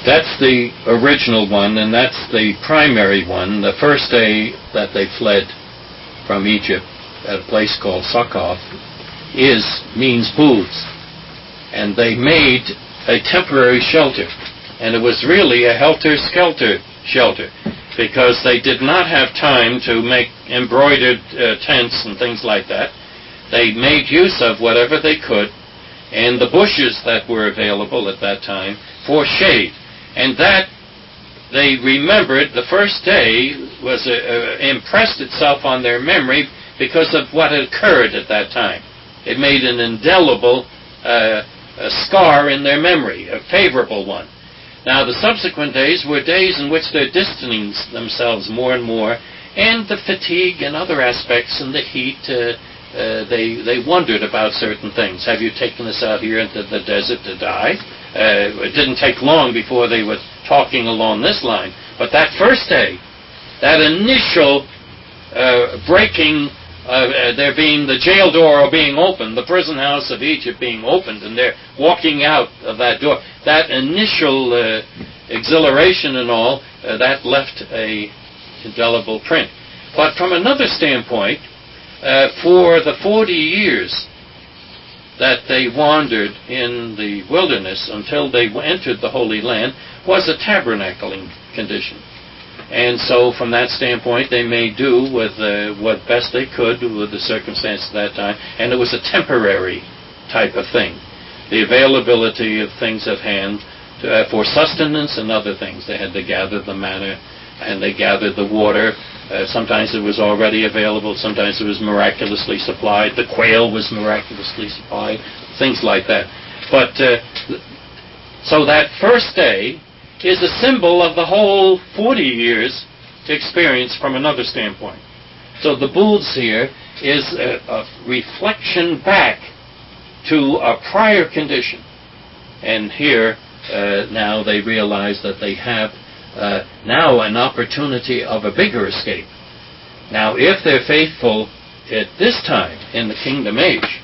That's the original one, and that's the primary one. The first day that they fled from Egypt at a place called Succoth means booths. And they made a temporary shelter. And it was really a helter-skelter shelter, because they did not have time to make embroidered tents and things like that. They made use of whatever they could, and the bushes that were available at that time for shade. And that, they remembered, the first day was impressed itself on their memory because of what had occurred at that time. It made an indelible a scar in their memory, a favorable one. Now, the subsequent days were days in which they're distancing themselves more and more, and the fatigue and other aspects and the heat, they wondered about certain things. Have you taken us out here into the desert to die? It didn't take long before they were talking along this line. But that first day, that initial breaking, there being the jail door being opened, the prison house of Egypt being opened, and they're walking out of that door, that initial exhilaration and all, that left a indelible print. But from another standpoint, for the 40 years that they wandered in the wilderness until they entered the Holy Land was a tabernacling condition. And so from that standpoint, they made do with what best they could with the circumstances of that time, and it was a temporary type of thing. The availability of things at hand for sustenance and other things. They had to gather the manna, and they gathered the water. Sometimes it was already available, sometimes it was miraculously supplied. The quail was miraculously supplied, things like that. But so that first day is a symbol of the whole 40 years experience from another standpoint. So the booths here is a reflection back to a prior condition. And here now they realize that they have now an opportunity of a bigger escape. Now, if they're faithful at this time in the kingdom age,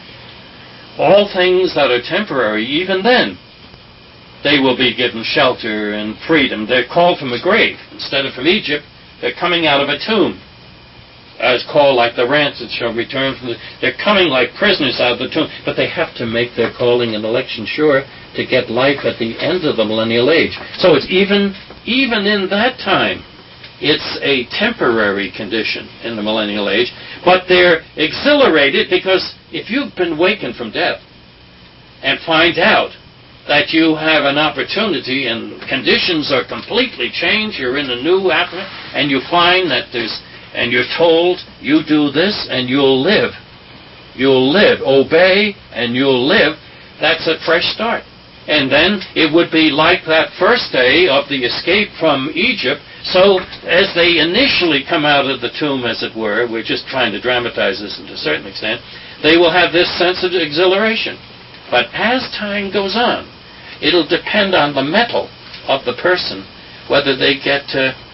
all things that are temporary, even then, they will be given shelter and freedom. They're called from a grave. Instead of from Egypt, they're coming out of a tomb. As called like the rancid shall return from they're coming like prisoners out of the tomb, but they have to make their calling and election sure to get life at the end of the millennial age. So it's even in that time, it's a temporary condition in the millennial age, but they're exhilarated because if you've been wakened from death and find out that you have an opportunity and conditions are completely changed, you're in a new atmosphere, and you find that and you're told, you do this and you'll live. You'll live. Obey and you'll live. That's a fresh start. And then it would be like that first day of the escape from Egypt. So as they initially come out of the tomb, as it were, we're just trying to dramatize this to a certain extent, they will have this sense of exhilaration. But as time goes on, it'll depend on the mettle of the person, whether they get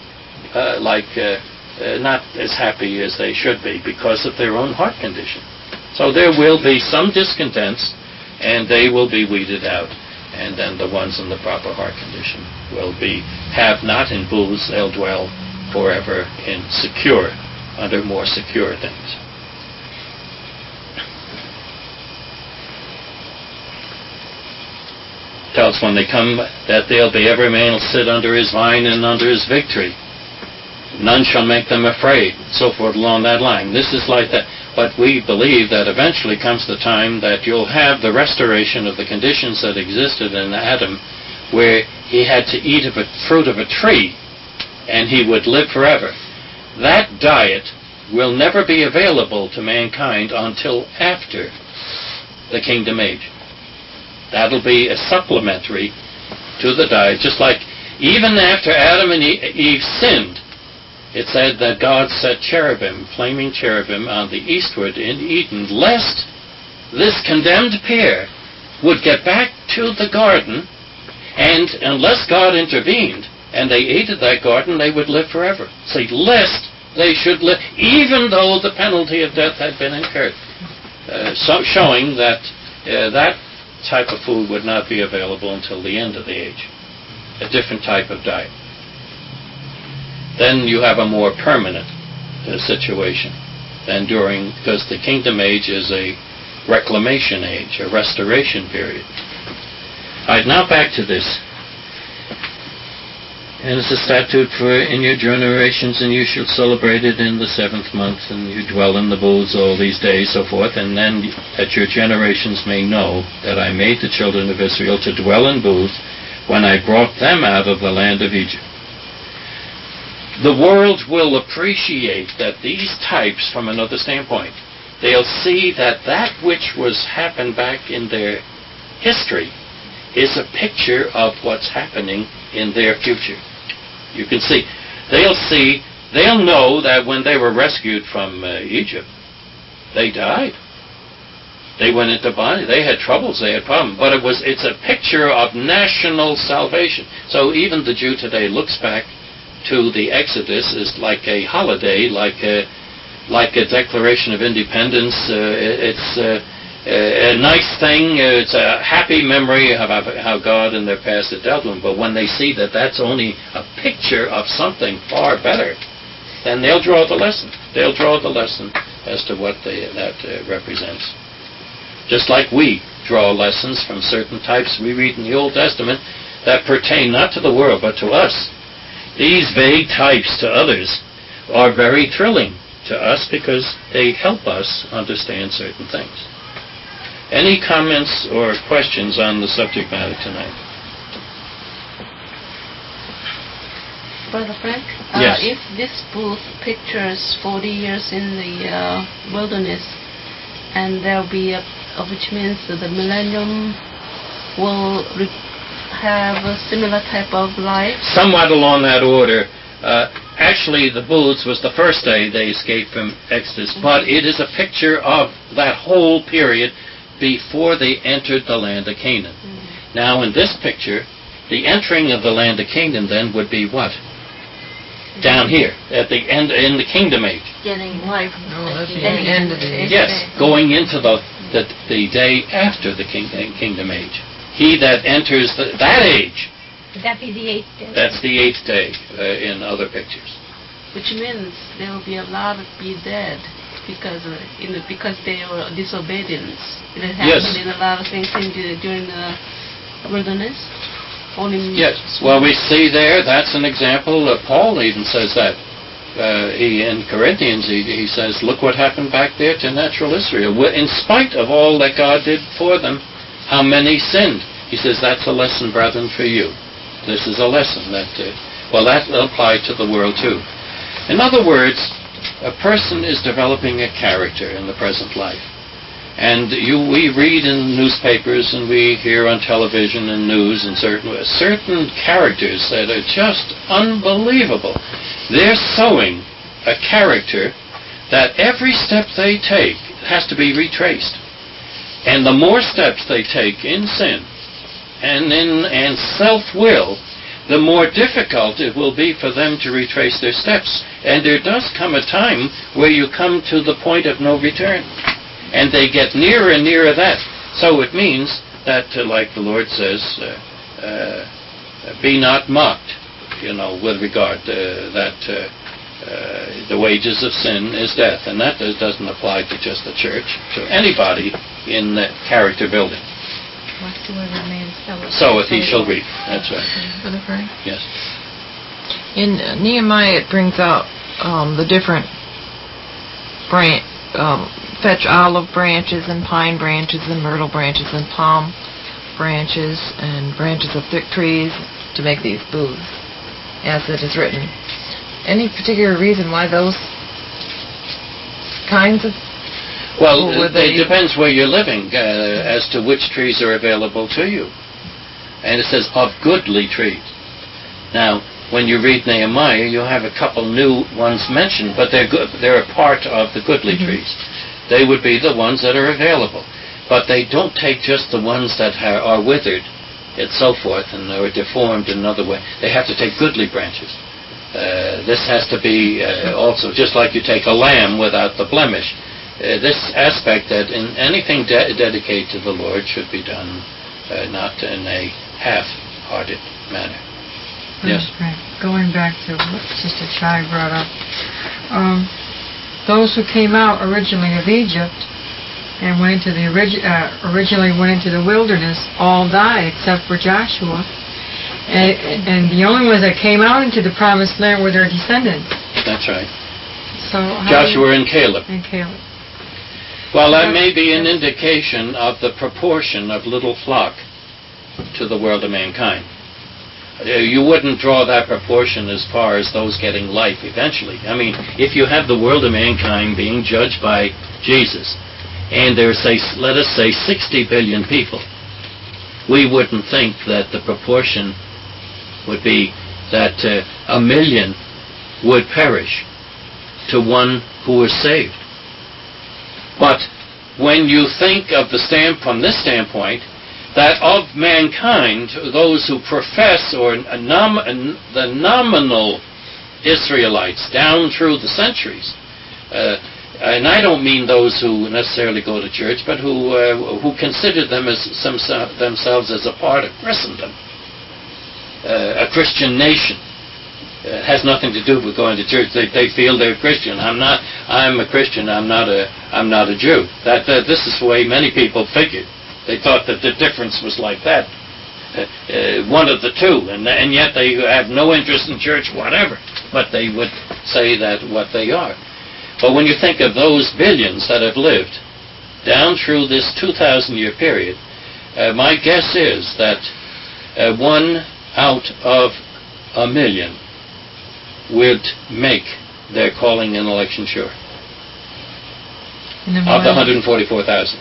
not as happy as they should be because of their own heart condition. So there will be some discontents, and they will be weeded out. And then the ones in the proper heart condition will have not in booths, they'll dwell forever in under more secure things. Tells when they come that every man will sit under his vine and under his fig tree. None shall make them afraid, so forth along that line. This is like that. But we believe that eventually comes the time that you'll have the restoration of the conditions that existed in Adam, where he had to eat of a fruit of a tree, and he would live forever. That diet will never be available to mankind until after the kingdom age. That'll be a supplementary to the diet, just like even after Adam and Eve sinned, it said that God set flaming cherubim on the eastward in Eden, lest this condemned pair would get back to the garden, and unless God intervened and they ate of that garden, they would live forever. See, lest they should live, even though the penalty of death had been incurred. Showing that that type of food would not be available until the end of the age. a different type of diet. Then you have a more permanent situation than during, because the kingdom age is a reclamation age, a restoration period. All right, now back to this. And it's a statute for in your generations, and you shall celebrate it in the 7th month, and you dwell in the booths all these days, so forth, and then that your generations may know that I made the children of Israel to dwell in booths when I brought them out of the land of Egypt. The world will appreciate that these types, from another standpoint, they'll see that that which was happened back in their history is a picture of what's happening in their future. You can see, they'll know that when they were rescued from Egypt, they died. They went into bondage. They had troubles. They had problems. But it's a picture of national salvation. So even the Jew today looks back to the Exodus as like a holiday, like a Declaration of Independence. It's a nice thing. It's a happy memory of how God in their past had dealt with them. But when they see that that's only a picture of something far better, then they'll draw the lesson. They'll draw the lesson as to what that represents. Just like we draw lessons from certain types we read in the Old Testament that pertain not to the world but to us. These vague types to others are very thrilling to us because they help us understand certain things. Any comments or questions on the subject matter tonight? Brother Frank? Yes. If this booth pictures 40 years in the wilderness, and there'll be which means that the millennium will have a similar type of life? Somewhat along that order. Actually, the booths was the first day they escaped from Exodus, but it is a picture of that whole period before they entered the land of Canaan. Now, in this picture, the entering of the land of Canaan then would be what? Down here, at the end, in the kingdom age. Getting life. No, that's the end of the age. Yes, going into the day after the kingdom age. He that enters that age. Would that be the 8th day? That's the 8th day in other pictures. Which means there will be a lot of be dead because they were disobedience. It happened in a lot of things during the wilderness. Yes. Well, we see there, that's an example. Paul even says that. In Corinthians, he says, look what happened back there to natural Israel. In spite of all that God did for them, how many sinned. He says, that's a lesson, brethren, for you. This is a lesson that will apply to the world too. In other words, a person is developing a character in the present life. And we read in newspapers and we hear on television and news and certain characters that are just unbelievable. They're sowing a character that every step they take has to be retraced. And the more steps they take in sin and self-will, the more difficult it will be for them to retrace their steps. And there does come a time where you come to the point of no return. And they get nearer and nearer that. So it means that, like the Lord says, be not mocked, with regard to that the wages of sin is death. And that doesn't apply to just the church, to anybody in the character building. Whatsoever man soweth, he shall reap. That's right. Brother Frank? Yes. In Nehemiah, it brings out the different fetch olive branches and pine branches and myrtle branches and palm branches and branches of thick trees to make these booths, as it is written. Any particular reason why those kinds of... Well, it depends where you're living as to which trees are available to you. And it says, of goodly trees. Now, when you read Nehemiah, you'll have a couple new ones mentioned, but they're good. They're a part of the goodly trees. They would be the ones that are available. But they don't take just the ones that are withered and so forth and are deformed in another way. They have to take goodly branches. This has to be also, just like you take a lamb without the blemish. This aspect that in anything dedicated to the Lord should be done not in a half-hearted manner. Yes. Right. Going back to what Sister Chai brought up, those who came out originally of Egypt and went into the originally went into the wilderness all died except for Joshua, and the only ones that came out into the promised land were their descendants. That's right. So Joshua and Caleb. And Caleb. Well, that may be an indication of the proportion of little flock to the world of mankind. You wouldn't draw that proportion as far as those getting life eventually. I mean, if you have the world of mankind being judged by Jesus, and there's, let us say, 60 billion people, we wouldn't think that the proportion would be that 1 million would perish to one who is saved. But when you think of from this standpoint, that of mankind, those who profess, or the nominal Israelites down through the centuries, and I don't mean those who necessarily go to church, but who consider themselves as a part of Christendom, a Christian nation. It has nothing to do with going to church. They feel they're Christian. I'm a Christian. I'm not a Jew. This is the way many people figured. They thought that the difference was like that, one of the two, and yet they have no interest in church, whatever. But they would say that what they are. But when you think of those billions that have lived down through this 2,000-year period, my guess is that 1 out of 1 million would make their calling and election sure. Of the 144,000.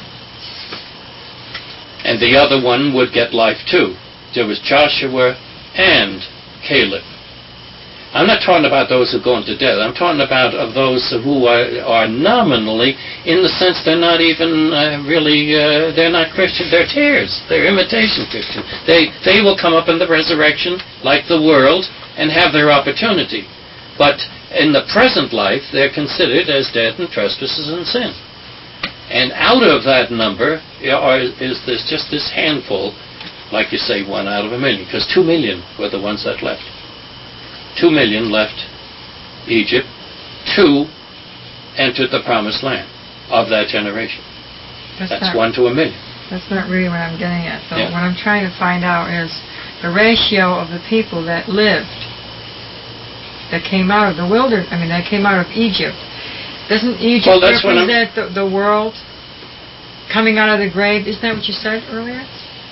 And the other one would get life too. There was Joshua and Caleb. I'm not talking about those who go into death. I'm talking about of those who are nominally, in the sense they're not even really, they're not Christian. They're tares. They're imitation Christian. They will come up in the resurrection like the world and have their opportunity. But in the present life, they're considered as dead in trespasses and sin. And out of that number is just this handful, like you say, 1 out of 1 million, because 2 million were the ones that left. 2 million left Egypt. 2 entered the promised land of that generation. That's 1 to 1 million. That's not really what I'm getting at, though. Yeah. What I'm trying to find out is the ratio of the people that lived, that came out of the wilderness, that came out of Egypt. Doesn't Egypt represent the world coming out of the grave? Isn't that what you said earlier?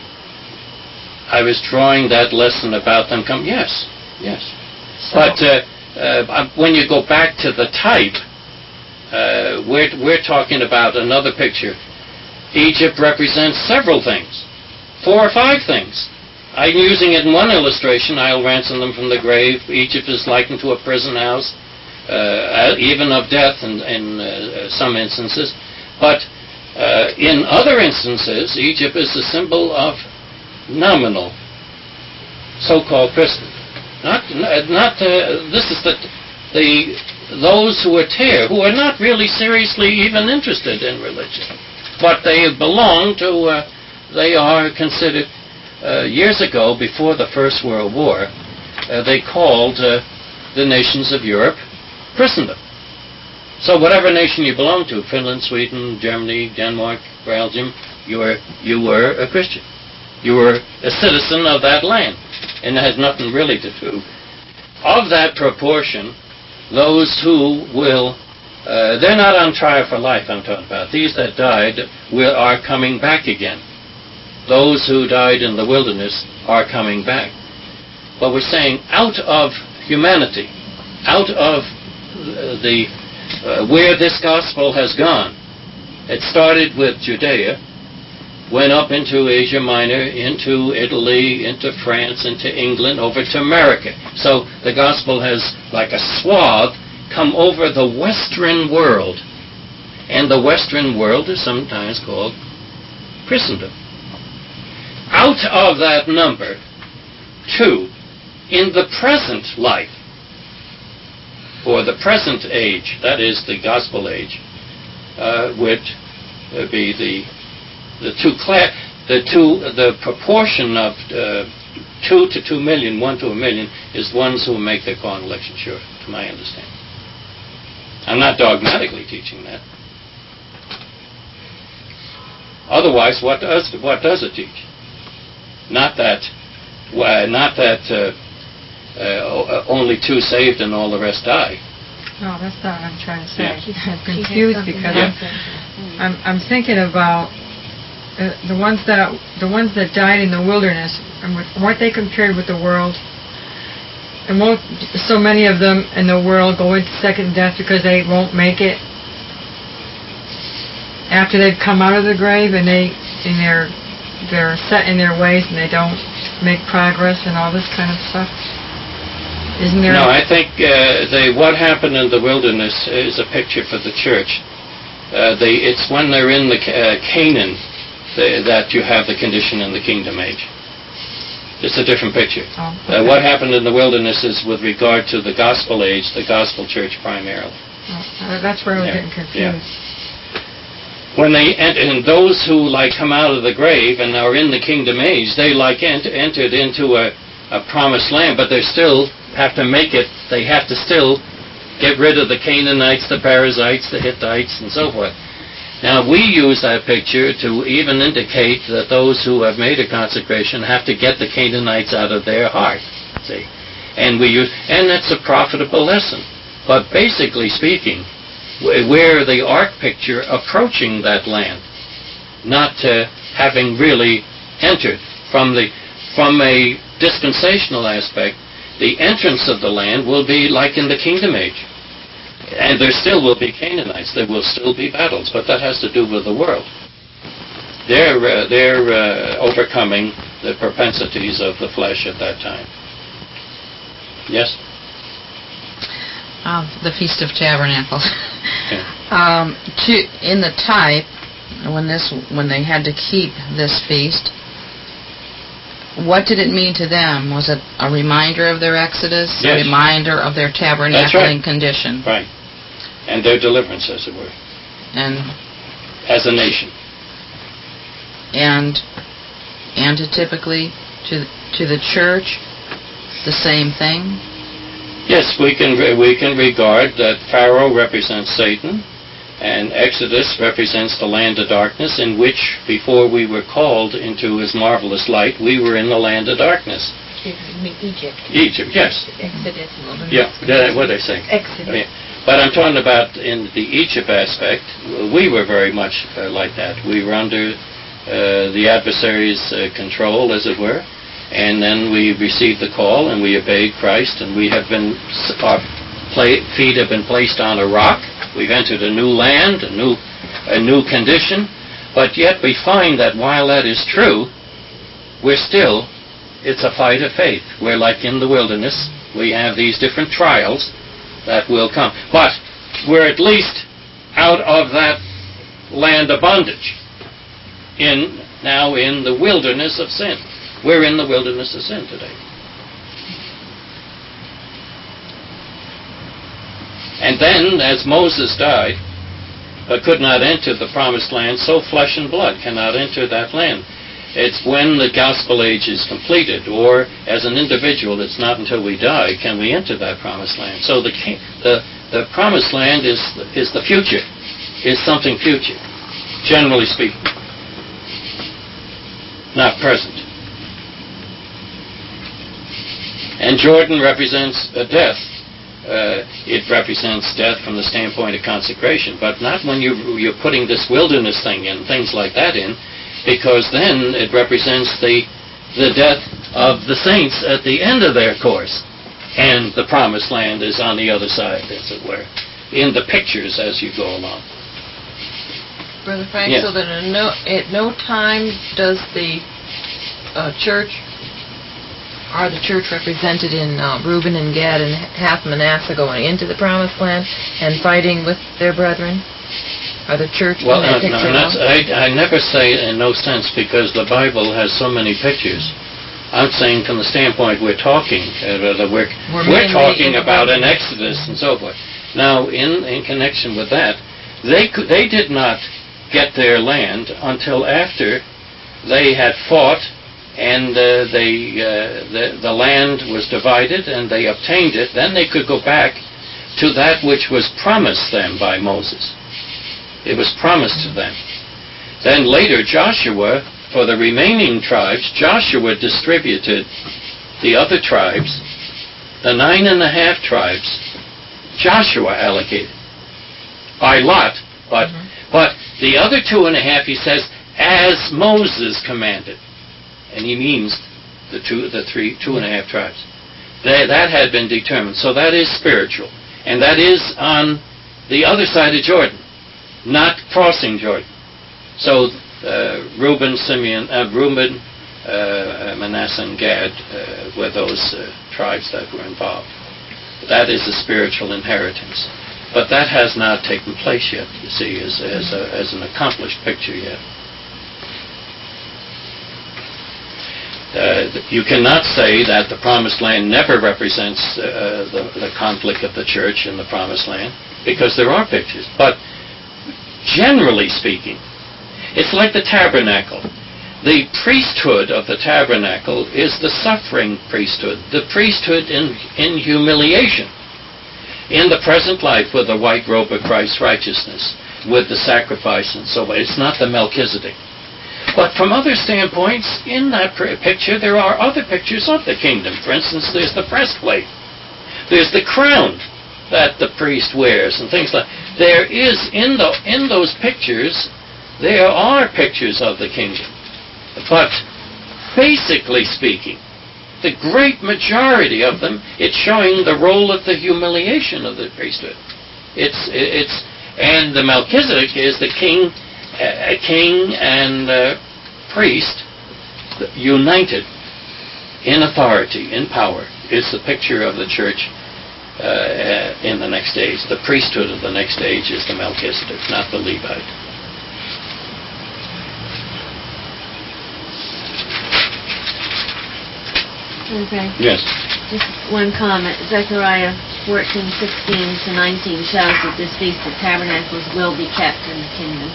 I was drawing that lesson about them Yes. So, but when you go back to the type, we're talking about another picture. Egypt represents several things, 4 or 5 things. I'm using it in one illustration. I'll ransom them from the grave. Egypt is likened to a prison house, even of death in some instances. But in other instances, Egypt is a symbol of nominal so-called Christian. This is those who are tare, who are not really seriously even interested in religion, but they belong to. They are considered. Years ago, before the First World War, they called the nations of Europe Christendom. So whatever nation you belong to, Finland, Sweden, Germany, Denmark, Belgium, you were a Christian. You were a citizen of that land. And it has nothing really to do. Of that proportion, those who will, they're not on trial for life, I'm talking about. These that died are coming back again. Those who died in the wilderness are coming back. But we're saying out of humanity, out of where this gospel has gone. It started with Judea, went up into Asia Minor, into Italy, into France, into England, over to America. So the gospel has, like a swath, come over the Western world. And the Western world is sometimes called Christendom. Out of that number, 2, in the present life, or the present age, that is the gospel age, would be the proportion of 2 to 2 million, 1 to a million, is the ones who make their call and election sure, to my understanding. I'm not dogmatically teaching that. Otherwise, what does it teach? Not that only 2 saved and all the rest die. No, that's not what I'm trying to say. Yeah. I'm confused because I'm thinking about the ones that died in the wilderness. Weren't they compared with the world? And won't so many of them in the world go into second death because they won't make it after they've come out of the grave and they're set in their ways and they don't make progress and all this kind of stuff? Isn't there? No, I think what happened in the wilderness is a picture for the church. It's when they're in the Canaan that you have the condition in the kingdom age. It's a different picture. Oh, okay. What happened in the wilderness is with regard to the gospel age, the gospel church primarily. That's where I was getting confused. When and those who come out of the grave and are in the kingdom age, they entered into a promised land, but they still have to make it. They have to still get rid of the Canaanites, the Perizzites, the Hittites, and so forth. Now, we use that picture to even indicate that those who have made a consecration have to get the Canaanites out of their heart. See, and that's a profitable lesson. But basically speaking, we're the ark picture approaching that land, not having really entered. From a dispensational aspect, the entrance of the land will be like in the kingdom age. And there still will be Canaanites. There will still be battles, but that has to do with the world. They're overcoming the propensities of the flesh at that time. Yes? The Feast of Tabernacles. Okay. In the type, when they had to keep this feast, what did it mean to them? Was it a reminder of their exodus? Yes. A reminder of their tabernacling condition? Right. And their deliverance, as it were. And as a nation. And antitypically to the church, the same thing? Yes, we can regard that Pharaoh represents Satan, and Exodus represents the land of darkness, in which, before we were called into His marvelous light, we were in the land of darkness. Egypt. Egypt, yes. Exodus. Yeah, what did I say? Exodus. But I'm talking about in the Egypt aspect, we were very much like that. We were under the adversary's control, as it were, and then we received the call and we obeyed Christ, and our feet have been placed on a rock. We've entered a new land, a new condition, but yet we find that while that is true, it's a fight of faith. We're like in the wilderness. We have these different trials that will come. But we're at least out of that land of bondage. Now in the wilderness of sin. We're in the wilderness of sin today. And then, as Moses died, but could not enter the promised land, so flesh and blood cannot enter that land. It's when the gospel age is completed, or as an individual, it's not until we die can we enter that promised land. So the promised land is the future, is something future, generally speaking, not present. And Jordan represents death. It represents death from the standpoint of consecration, but not when you're putting this wilderness thing and things like that in, because then it represents the death of the saints at the end of their course, and the promised land is on the other side, as it were, in the pictures as you go along. Brother Frank, yes. So that at no time does the church represented in Reuben and Gad and half Manasseh going into the promised land and fighting with their brethren? Are the church in that picture? I never say in no sense, because the Bible has so many pictures. I'm saying from the standpoint we're talking about an Exodus and so forth. Now, in connection with that, they did not get their land until after they had fought and the land was divided, and they obtained it, then they could go back to that which was promised them by Moses. It was promised to them. Then later, Joshua, for the remaining tribes, Joshua distributed the other tribes, the 9.5 tribes, Joshua allocated by lot, but the other 2.5, he says, as Moses commanded. And he means the 2.5 tribes. That had been determined. So that is spiritual. And that is on the other side of Jordan, not crossing Jordan. So Reuben, Manasseh, and Gad were those tribes that were involved. That is a spiritual inheritance. But that has not taken place yet, you see, as an accomplished picture yet. You cannot say that the Promised Land never represents the conflict of the church in the Promised Land, because there are pictures. But generally speaking, it's like the tabernacle. The priesthood of the tabernacle is the suffering priesthood, the priesthood in humiliation. In the present life, with the white robe of Christ's righteousness, with the sacrifice and so on. It's not the Melchizedek. But from other standpoints, in that picture, there are other pictures of the kingdom. For instance, there's the breastplate. There's the crown that the priest wears and things like that. There is, in those pictures, there are pictures of the kingdom. But basically speaking, the great majority of them, it's showing the role of the humiliation of the priesthood. And the Melchizedek is the king and priest united in authority, in power. It's the picture of the church in the next age. The priesthood of the next age is the Melchizedek, not the Levite. Okay. Yes. Just one comment. Zechariah 14:16 to 19 shows that this Feast of Tabernacles will be kept in the kingdom.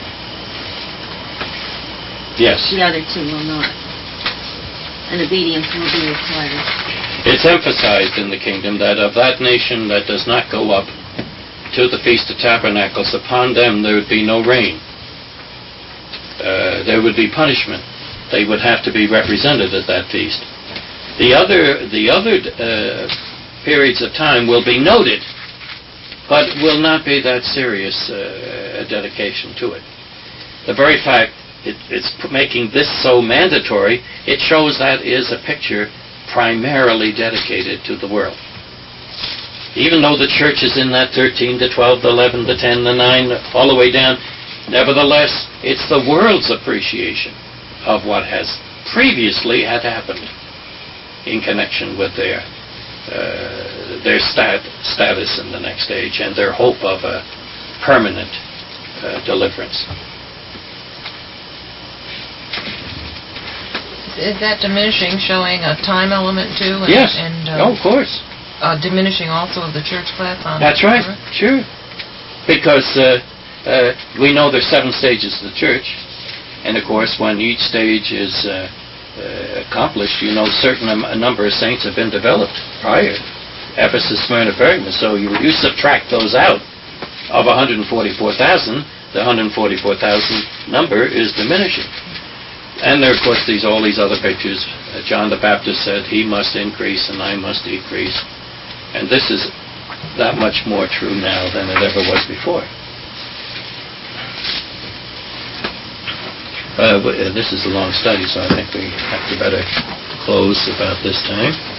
Yes. The other two will not. And obedience will be required. It's emphasized in the kingdom that of that nation that does not go up to the Feast of Tabernacles, upon them there would be no rain. There would be punishment. They would have to be represented at that feast. The other periods of time will be noted, but will not be that serious a dedication to it. The very fact it's making this so mandatory, it shows that is a picture primarily dedicated to the world. Even though the church is in that 13, the 12, the 11, the 10, the 9, all the way down, nevertheless, it's the world's appreciation of what has previously had happened in connection with their status in the next age and their hope of a permanent deliverance. Is that diminishing, showing a time element too? Yes. Of course. Diminishing also of the church class on. That's right. Sure. Because we know there's 7 stages of the church, and of course, when each stage is accomplished, you know, a number of saints have been developed prior. Ephesus, Smyrna, Pergamos. So you subtract those out of 144,000. The 144,000 number is diminishing. And there are, of course, all these other pictures. John the Baptist said, "He must increase and I must decrease." And this is that much more true now than it ever was before. This is a long study, so I think we have to better close about this time.